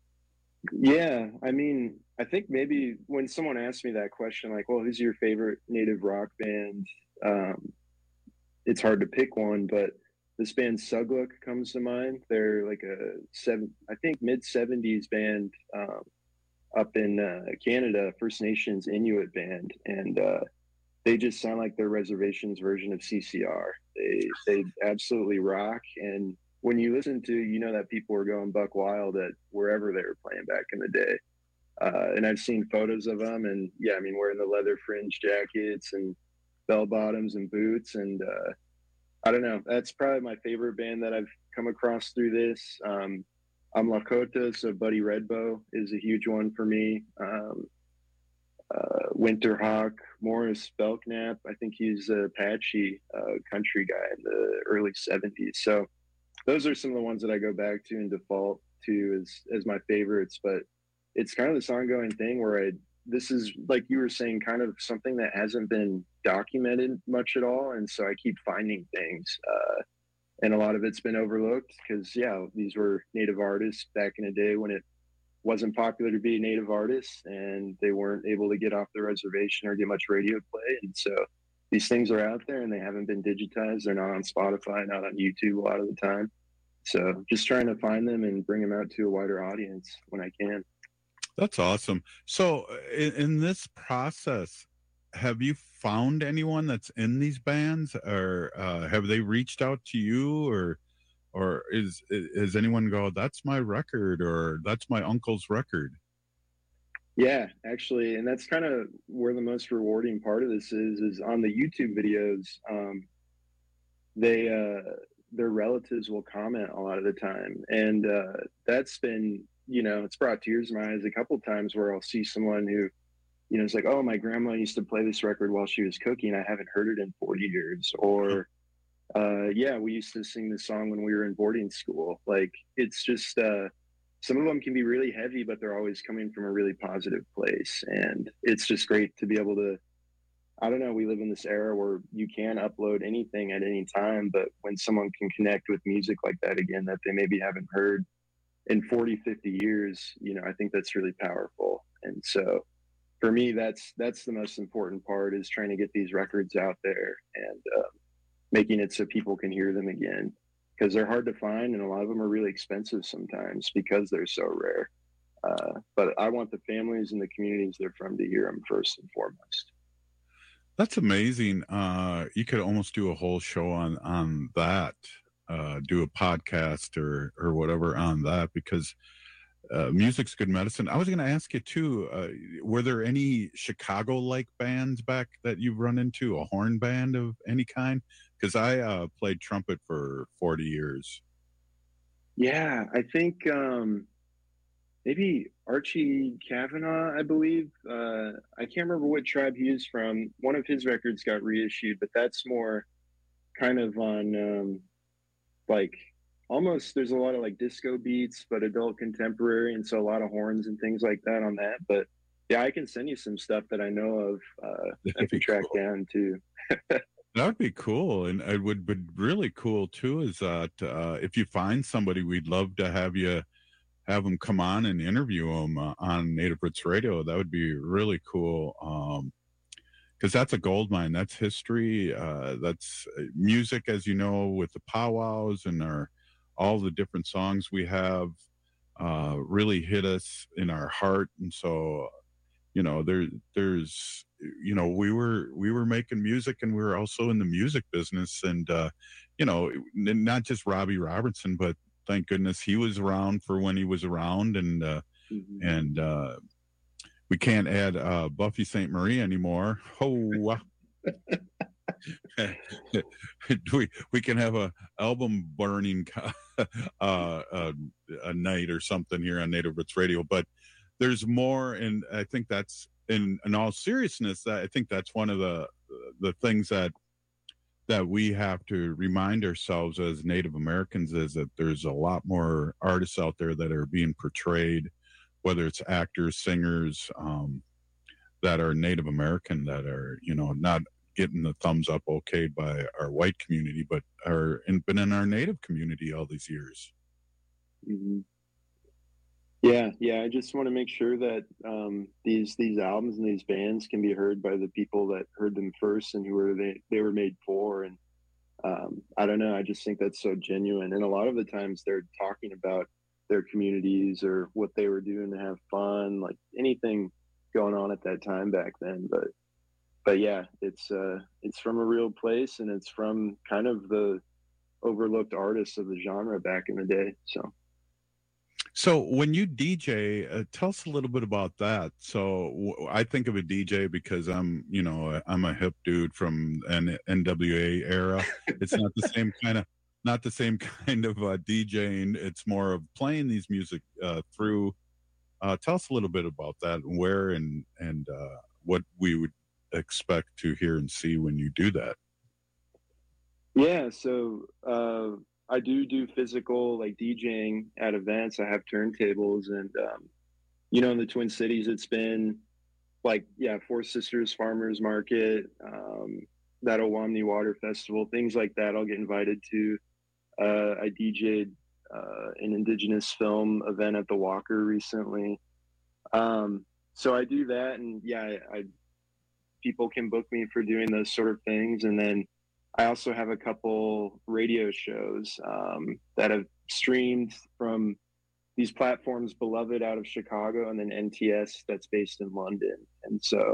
Yeah, I mean, I think maybe when someone asks me that question, like, well, who's your favorite native rock band? Um, it's hard to pick one, but this band Sugluk comes to mind. They're like a seven, I think mid seventies band um, up in uh, Canada, First Nations Inuit band. And uh, they just sound like their reservations version of C C R. They, they absolutely rock. And when you listen to, you know that people were going buck wild at wherever they were playing back in the day. Uh, and I've seen photos of them, and yeah, I mean, wearing the leather fringe jackets and bell bottoms and boots. And uh, I don't know, that's probably my favorite band that I've come across through this. Um, I'm Lakota, so Buddy Redbow is a huge one for me. Um, uh, Winterhawk, Morris Belknap, I think he's a Apache uh, country guy in the early seventies. So those are some of the ones that I go back to and default to as, as my favorites, but it's kind of this ongoing thing where I, this is like you were saying, kind of something that hasn't been documented much at all. And so I keep finding things, uh, and a lot of it's been overlooked because yeah, these were native artists back in the day when it wasn't popular to be a native artist and they weren't able to get off the reservation or get much radio play. And so these things are out there and they haven't been digitized. They're not on Spotify, not on YouTube a lot of the time. So just trying to find them and bring them out to a wider audience when I can. That's awesome. So in, in this process, have you found anyone that's in these bands, or uh, have they reached out to you, or or is is anyone go, that's my record, or that's my uncle's record? Yeah, actually, and that's kind of where the most rewarding part of this is, is on the YouTube videos. Um, they, uh, their relatives will comment a lot of the time. And uh, that's been, you know, it's brought tears to my eyes a couple of times where I'll see someone who, you know, it's like, oh, my grandma used to play this record while she was cooking. I haven't heard it in forty years. Or, uh, yeah, we used to sing this song when we were in boarding school. Like, it's just, uh, some of them can be really heavy, but they're always coming from a really positive place. And it's just great to be able to, I don't know, we live in this era where you can upload anything at any time, but when someone can connect with music like that again, that they maybe haven't heard in forty, fifty years, you know, I think that's really powerful. And so for me, that's, that's the most important part, is trying to get these records out there and uh, making it so people can hear them again. Because they're hard to find, and a lot of them are really expensive sometimes because they're so rare. Uh, but I want the families and the communities they're from to hear them first and foremost. That's amazing. Uh, you could almost do a whole show on on that, uh, do a podcast or or whatever on that, because uh, music's good medicine. I was going to ask you too, uh, were there any Chicago-like bands back that you've run into, a horn band of any kind? Because I uh, played trumpet for forty years. Yeah, I think um, maybe Archie Kavanaugh, I believe. Uh, I can't remember what tribe he is from. One of his records got reissued, but that's more kind of on um, like almost, there's a lot of like disco beats, but adult contemporary. And so a lot of horns and things like that on that. But yeah, I can send you some stuff that I know of uh, that we track cool. down too. That would be cool. And it would be really cool too, is that uh, if you find somebody, we'd love to have you have them come on and interview them uh, on Native Roots Radio. That would be really cool. Um, because that's a gold mine. That's history. Uh, that's music, as you know, with the powwows and our all the different songs we have uh, really hit us in our heart. And so, you know, there, there's, you know, we were we were making music, and we were also in the music business. And uh, you know, not just Robbie Robertson, but thank goodness he was around for when he was around. And uh, mm-hmm. and uh, we can't add uh, Buffy Sainte Marie anymore. Oh, we we can have a album burning uh, uh, a night or something here on Native Roots Radio. But there's more, and I think that's in in all seriousness, that I think that's one of the the things that that we have to remind ourselves as Native Americans, is that there's a lot more artists out there that are being portrayed, whether it's actors, singers, um, that are Native American, that are, you know, not getting the thumbs up okayed by our white community, but are in, been in our Native community all these years. Mm-hmm. Yeah, yeah. I just want to make sure that um, these these albums and these bands can be heard by the people that heard them first and who were they they were made for. And um, I don't know. I just think that's so genuine. And a lot of the times they're talking about their communities or what they were doing to have fun, like anything going on at that time back then. But but yeah, it's uh, it's from a real place, and it's from kind of the overlooked artists of the genre back in the day. So. So when you D J, uh, tell us a little bit about that. So w- I think of a D J because I'm, you know, I'm a hip dude from an N W A era. It's not the same kind of, not the same kind of uh, DJing. It's more of playing these music uh, through. Uh, tell us a little bit about that, and where and and uh, what we would expect to hear and see when you do that. Yeah. So. Uh... I do do physical, like DJing at events. I have turntables, and um, you know, in the Twin Cities, it's been like, yeah, Four Sisters Farmers Market, um, that Owamni Water Festival, things like that. I'll get invited to. Uh, I D J'd uh, an Indigenous film event at the Walker recently. Um, so I do that, and yeah, I, I people can book me for doing those sort of things, and then I also have a couple radio shows um, that have streamed from these platforms, Beloved out of Chicago, and then N T S that's based in London. And so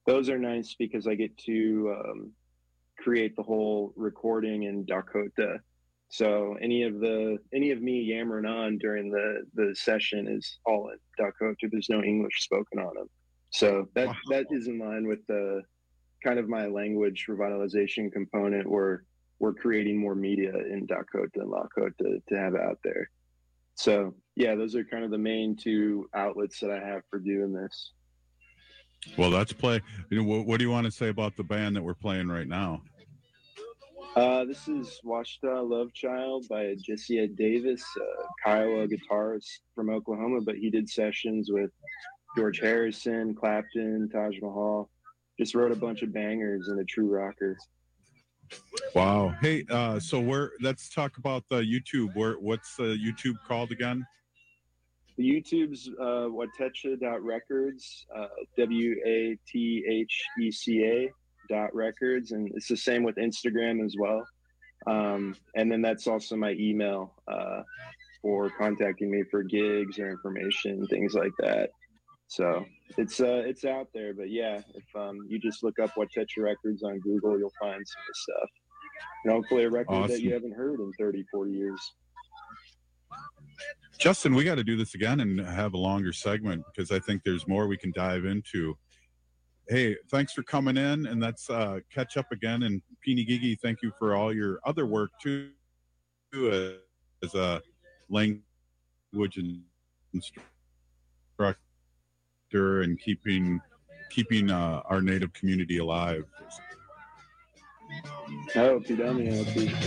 those are nice because I get to um, create the whole recording in Dakota. So any of the any of me yammering on during the the session is all in Dakota. There's no English spoken on them. So that wow. that is in line with the kind of my language revitalization component, where we're creating more media in Dakota and Lakota to have out there. So yeah, those are kind of the main two outlets that I have for doing this. Well, let's play. You know, what, what do you want to say about the band that we're playing right now? Uh, this is Washita Love Child by Jesse Davis, uh, Kyle, a guitarist from Oklahoma, but he did sessions with George Harrison, Clapton, Taj Mahal. Just wrote a bunch of bangers and a true rocker. Wow. Hey, uh, so where? Let's talk about the YouTube. Where? What's the YouTube called again? The YouTube's uh, Watecha dot records, uh, W A T H E C A dot records, and it's the same with Instagram as well. Um, and then that's also my email uh, for contacting me for gigs or information, things like that. So it's uh, it's out there. But yeah, if um, you just look up Watecha Records on Google, you'll find some of the stuff. And hopefully a record awesome. that you haven't heard in thirty, forty years. Justin, we got to do this again and have a longer segment because I think there's more we can dive into. Hey, thanks for coming in, and let's uh, catch up again. And Peony Gigi, thank you for all your other work too, uh, as a language instructor and keeping keeping uh, our Native community alive. Oh, Pidami,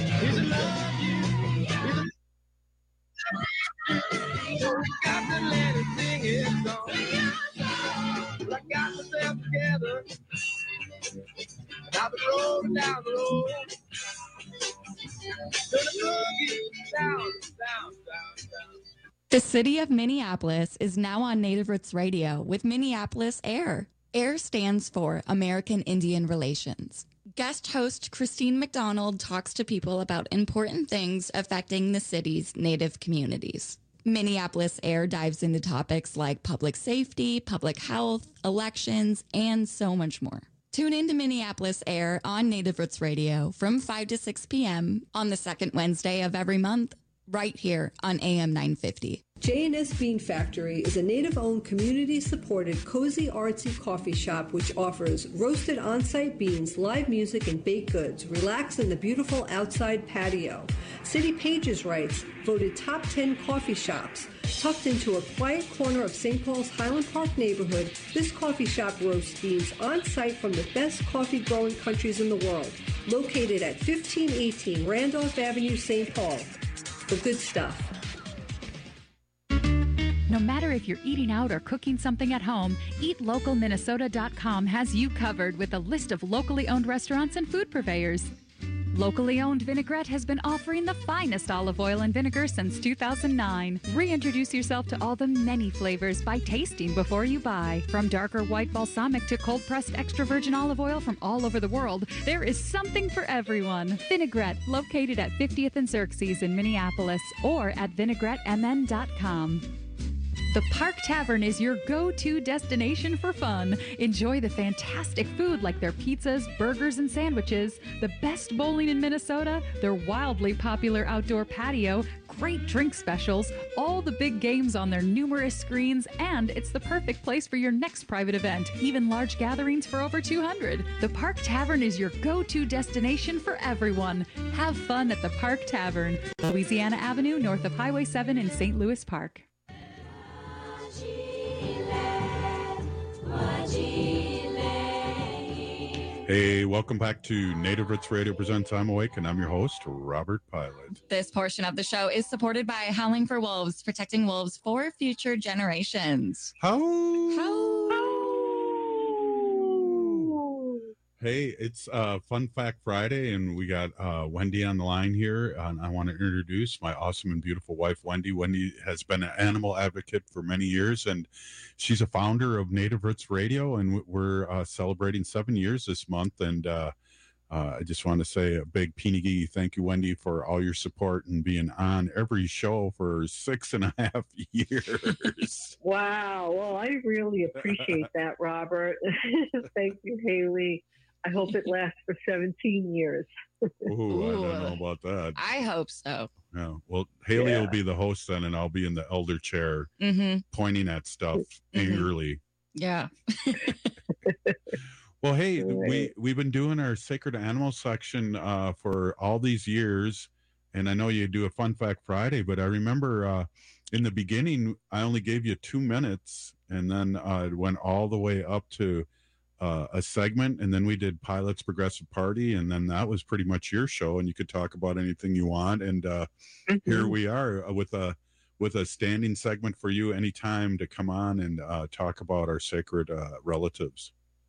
The city of Minneapolis is now on Native Roots Radio with Minneapolis AIR. AIR stands for American Indian Relations. Guest host Christine McDonald talks to people about important things affecting the city's Native communities. Minneapolis AIR dives into topics like public safety, public health, elections, and so much more. Tune in to Minneapolis AIR on Native Roots Radio from five to six p.m. on the second Wednesday of every month, right here on A M nine fifty. J and S Bean Factory is a Native-owned, community-supported, cozy, artsy coffee shop which offers roasted on-site beans, live music, and baked goods. Relax in the beautiful outside patio. City Pages writes, voted top ten coffee shops. Tucked into a quiet corner of Saint Paul's Highland Park neighborhood, this coffee shop roasts beans on-site from the best coffee-growing countries in the world. Located at fifteen eighteen Randolph Avenue, Saint Paul. The good stuff. No matter if you're eating out or cooking something at home, eat local minnesota dot com has you covered with a list of locally owned restaurants and food purveyors. Locally owned Vinaigrette has been offering the finest olive oil and vinegar since two thousand nine. Reintroduce yourself to all the many flavors by tasting before you buy. From darker white balsamic to cold-pressed extra virgin olive oil from all over the world, there is something for everyone. Vinaigrette, located at fiftieth and Xerxes in Minneapolis, or at vinaigrette m n dot com. The Park Tavern is your go-to destination for fun. Enjoy the fantastic food like their pizzas, burgers, and sandwiches, the best bowling in Minnesota, their wildly popular outdoor patio, great drink specials, all the big games on their numerous screens, and it's the perfect place for your next private event, even large gatherings for over two hundred. The Park Tavern is your go-to destination for everyone. Have fun at the Park Tavern, Louisiana Avenue, north of Highway seven in Saint Louis Park. Hey, welcome back to Native Roots Radio Presents I'm Awake, and I'm your host, Robert Pilot. This portion of the show is supported by Howling for Wolves, protecting wolves for future generations. How? How? Hey, it's uh, Fun Fact Friday, and we got uh, Wendy on the line here. And I want to introduce my awesome and beautiful wife, Wendy. Wendy has been an animal advocate for many years, and she's a founder of Native Roots Radio, and we're uh, celebrating seven years this month. And uh, Uh, I just want to say a big Pinigi thank you, Wendy, for all your support and being on every show for six and a half years. Wow. Well, I really appreciate that, Robert. Thank you, Haley. I hope it lasts for seventeen years. Ooh, I don't know about that. I hope so. Yeah. Well, Haley Yeah. will be the host then, and I'll be in the elder chair Mm-hmm. pointing at stuff angrily. Yeah. Well, hey, we we've been doing our sacred animal section uh, for all these years, and I know you do a Fun Fact Friday, but I remember uh, in the beginning I only gave you two minutes, and then uh, it went all the way up to uh, a segment, and then we did Pilot's Progressive Party, and then that was pretty much your show, and you could talk about anything you want. And uh, Mm-hmm. here we are with a with a standing segment for you anytime to come on and uh, talk about our sacred uh, relatives.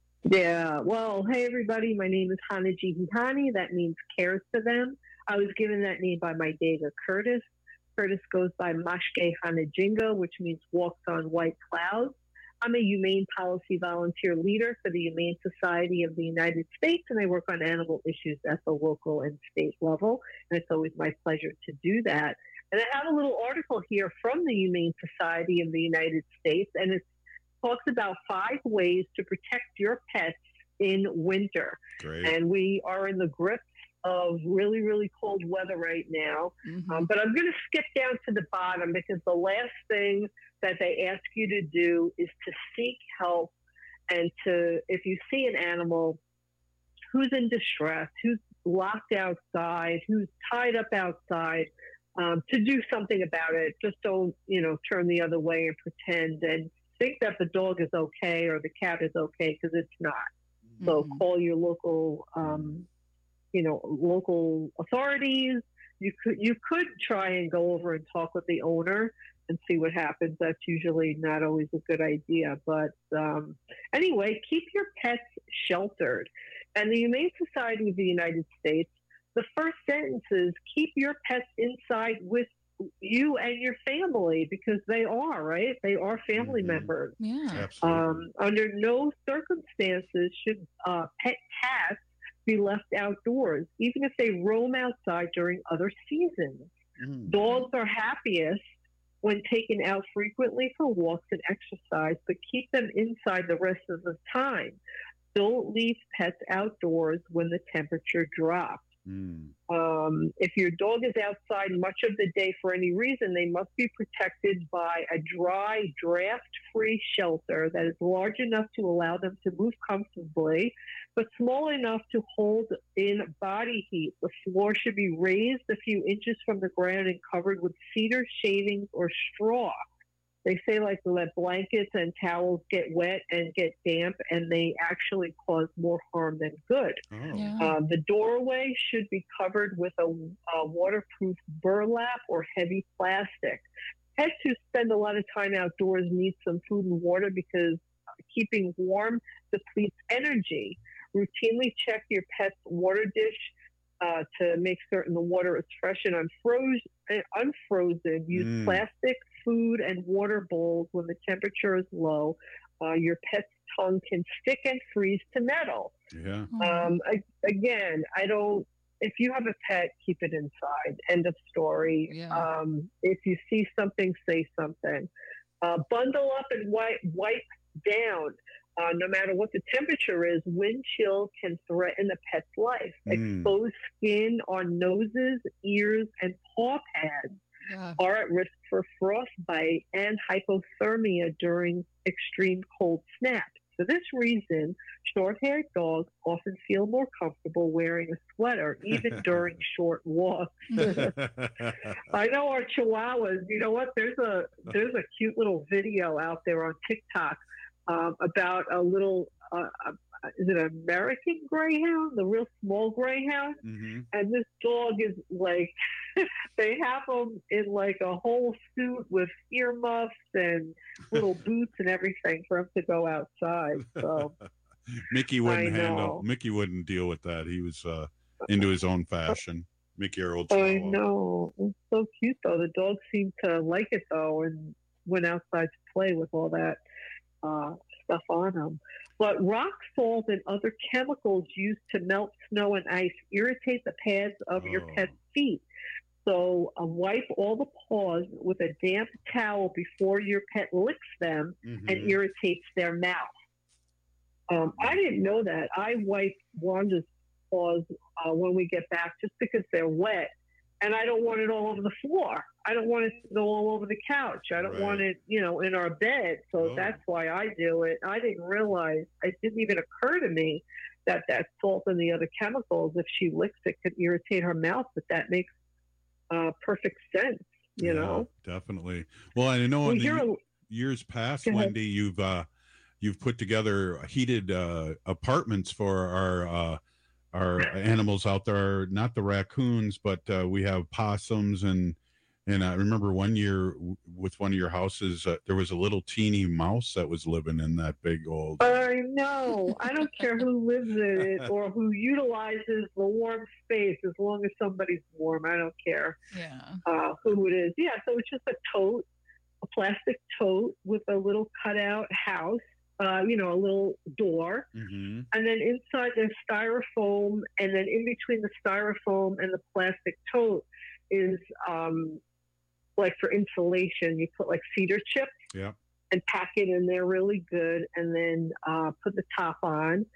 Yeah. Well, hey, everybody. My name is Hanaji Hihani. That means cares for them. I was given that name by my Dega Curtis. Curtis goes by Mashke Hanajinga, which means walks on white clouds. I'm a humane policy volunteer leader for the Humane Society of the United States, and I work on animal issues at the local and state level. And it's always my pleasure to do that. And I have a little article here from the Humane Society of the United States, and it talks about five ways to protect your pets in winter. Great. And we are in the grips of really, really cold weather right now. Mm-hmm. Um, but I'm going to skip down to the bottom because the last thing that they ask you to do is to seek help and to, if you see an animal who's in distress, who's locked outside, who's tied up outside, um, to do something about it. Just don't, you know, turn the other way and pretend and think that the dog is okay or the cat is okay, because it's not. So Mm-hmm. call your local, um, you know, local authorities. You could you could try and go over and talk with the owner and see what happens. That's usually not always a good idea. But um, anyway, keep your pets sheltered. And the Humane Society of the United States, the first sentence is keep your pets inside with you and your family, because they are, right? They are family Mm-hmm. members. Yeah. Absolutely. Um, under no circumstances should uh, pet cats be left outdoors, even if they roam outside during other seasons. Mm. Dogs are happiest when taken out frequently for walks and exercise, but keep them inside the rest of the time. Don't leave pets outdoors when the temperature drops. Mm. Um, if your dog is outside much of the day for any reason, they must be protected by a dry, draft-free shelter that is large enough to allow them to move comfortably, but small enough to hold in body heat. The floor should be raised a few inches from the ground and covered with cedar shavings or straw. They say like that blankets and towels get wet and get damp, and they actually cause more harm than good. Oh. Yeah. Uh, the doorway should be covered with a, a waterproof burlap or heavy plastic. Pets who spend a lot of time outdoors need some food and water because keeping warm depletes energy. Routinely check your pet's water dish uh, to make certain the water is fresh and unfrozen. unfrozen. Use Mm. plastic food and water bowls when the temperature is low. Uh, your pet's tongue can stick and freeze to metal. Yeah. Um, I, again, I don't, if you have a pet, keep it inside. End of story. Yeah. Um, if you see something, say something. Uh, bundle up and wipe, wipe down. Uh, no matter what the temperature is, wind chill can threaten a pet's life. Mm. Exposed skin on noses, ears, and paw pads Yeah. are at risk for frostbite and hypothermia during extreme cold snaps. For this reason, short-haired dogs often feel more comfortable wearing a sweater, even during short walks. I know our Chihuahuas. You know what? There's a there's a cute little video out there on TikTok um, about a little. Uh, uh, is it an American Greyhound, the real small Greyhound? Mm-hmm. And this dog is like, they have him in like a whole suit with earmuffs and little boots and everything for him to go outside. So Mickey wouldn't I handle. know. Mickey wouldn't deal with that. He was uh, into his own fashion. Mickey, our old I Chihuahua. know. It's so cute though. The dog seemed to like it though and went outside to play with all that uh, stuff on him. But rock salt and other chemicals used to melt snow and ice irritate the pads of oh. your pet's feet. So uh, wipe all the paws with a damp towel before your pet licks them mm-hmm. and irritates their mouth. Um, I didn't know that. I wipe Wanda's paws uh, when we get back just because they're wet. And I don't want it all over the floor. I don't want it to go all over the couch. I don't right. want it, you know, in our bed. So oh. that's why I do it. I didn't realize, it didn't even occur to me that that salt and the other chemicals, if she licks it, could irritate her mouth. But that makes uh, perfect sense, you yeah, know? Definitely. Well, I know in well, the a, years past, Wendy, you've uh, you've put together heated uh, apartments for our uh our animals out there, not the raccoons, but uh, we have possums. And, and I remember one year with one of your houses, uh, there was a little teeny mouse that was living in that big old. I know. I don't care who lives in it or who utilizes the warm space, as long as somebody's warm. I don't care yeah. uh, who it is. Yeah. So it's just a tote, a plastic tote with a little cutout house. Uh, you know, a little door, mm-hmm. and then inside there's styrofoam, and then in between the styrofoam and the plastic tote is um, like for insulation. You put like cedar chips, yeah, and pack it in there really good, and then uh, put the top on.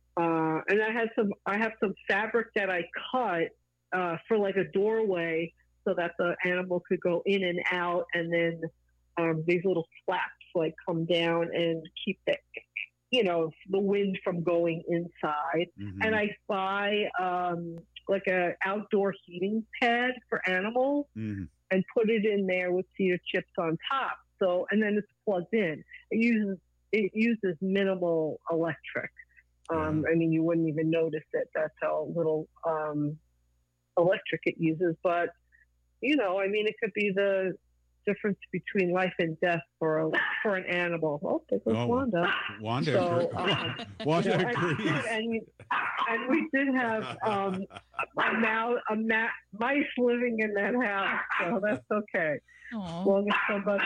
Uh, and I had some, I have some fabric that I cut uh, for like a doorway, so that the animal could go in and out, and then um, these little flaps like come down and keep the, you know, the wind from going inside. Mm-hmm. And I buy um, like a outdoor heating pad for animals mm-hmm. and put it in there with cedar chips on top. So, and then it's plugged in. It uses it uses minimal electric. Um, yeah. I mean, you wouldn't even notice it. That's how little um, electric it uses. But you know, I mean, it could be the difference between life and death for a, for an animal. Oh, there goes oh, Wanda. Wanda, so, agree. um, Wanda you know, agrees. And, and, and we did have um, a, mouse, a ma- mice living in that house, so that's okay. Aww. As long as somebody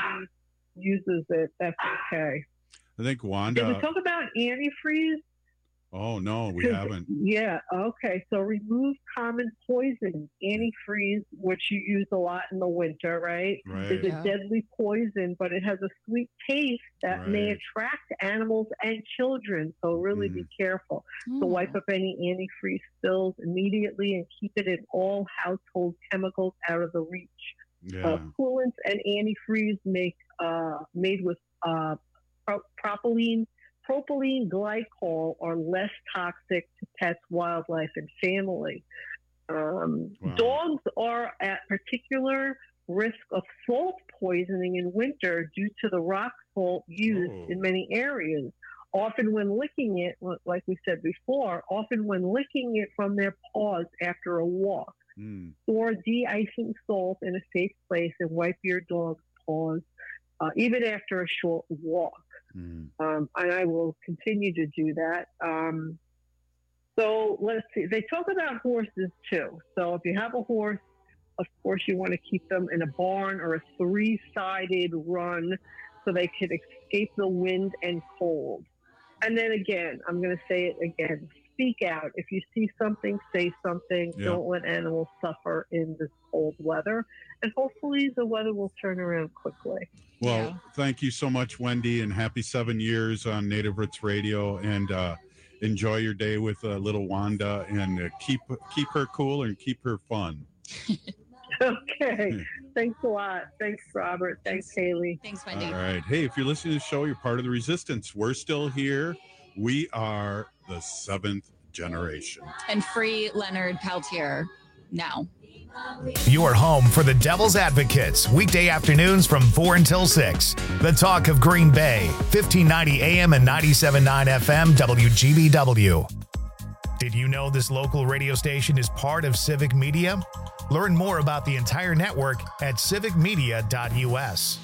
uses it, that's okay. I think Wanda. Did we talk about antifreeze? Oh, no, we haven't. Yeah, okay. So remove common poisons. Antifreeze, which you use a lot in the winter, right? Right. Is Yeah. a deadly poison, but it has a sweet taste that Right. may attract animals and children. So really be careful. So wipe up any antifreeze spills immediately and keep it in all household chemicals out of the reach. Yeah. Uh, coolants and antifreeze make uh, made with uh, pro- propylene propylene glycol are less toxic to pets, wildlife, and family. Um, Wow. Dogs are at particular risk of salt poisoning in winter due to the rock salt used Oh. in many areas. Often when licking it, like we said before, often when licking it from their paws after a walk. Mm. Store de-icing salt in a safe place and wipe your dog's paws, uh, even after a short walk. Mm. Um, and I will continue to do that. Um, so let's see. They talk about horses too. So if you have a horse, of course you want to keep them in a barn or a three-sided run so they can escape the wind and cold. And then again, I'm going to say it again. Speak out. If you see something, say something. Yeah. Don't let animals suffer in this cold weather. And hopefully the weather will turn around quickly. Well, Yeah. thank you so much, Wendy, and happy seven years on Native Roots Radio. And uh, enjoy your day with uh, little Wanda, and uh, keep keep her cool and keep her fun. Okay. Thanks a lot. Thanks, Robert. Thanks, Haley. Thanks, Wendy. All right. Hey, if you're listening to the show, you're part of the resistance. We're still here. We are the seventh generation. And free Leonard Peltier now. Your home for the Devil's Advocates, weekday afternoons from four until six. The talk of Green Bay, fifteen ninety A M and ninety-seven point nine F M, W G B W. Did you know this local radio station is part of Civic Media? Learn more about the entire network at civic media dot U S.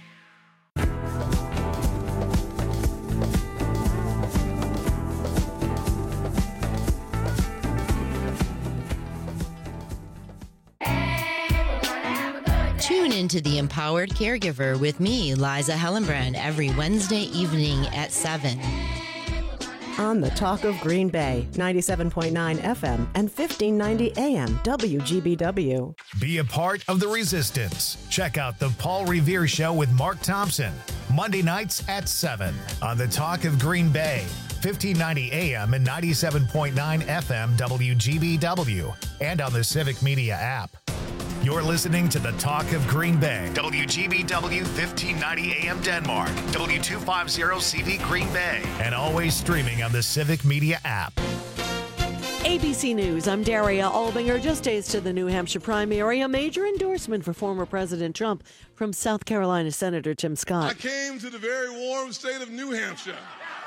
Tune into The Empowered Caregiver with me, Liza Hellenbrand, every Wednesday evening at seven. on the Talk of Green Bay, ninety-seven point nine F M and fifteen ninety A M W G B W. Be a part of the resistance. Check out the Paul Revere Show with Mark Thompson, Monday nights at seven on the Talk of Green Bay, fifteen ninety A M and ninety-seven point nine F M W G B W, and on the Civic Media app. You're listening to the Talk of Green Bay, W G B W fifteen ninety A M Denmark, W two fifty C V Green Bay, and always streaming on the Civic Media app. A B C News, I'm Daria Albinger. Just days to the New Hampshire primary, a major endorsement for former President Trump from South Carolina Senator Tim Scott. I came to the very warm state of New Hampshire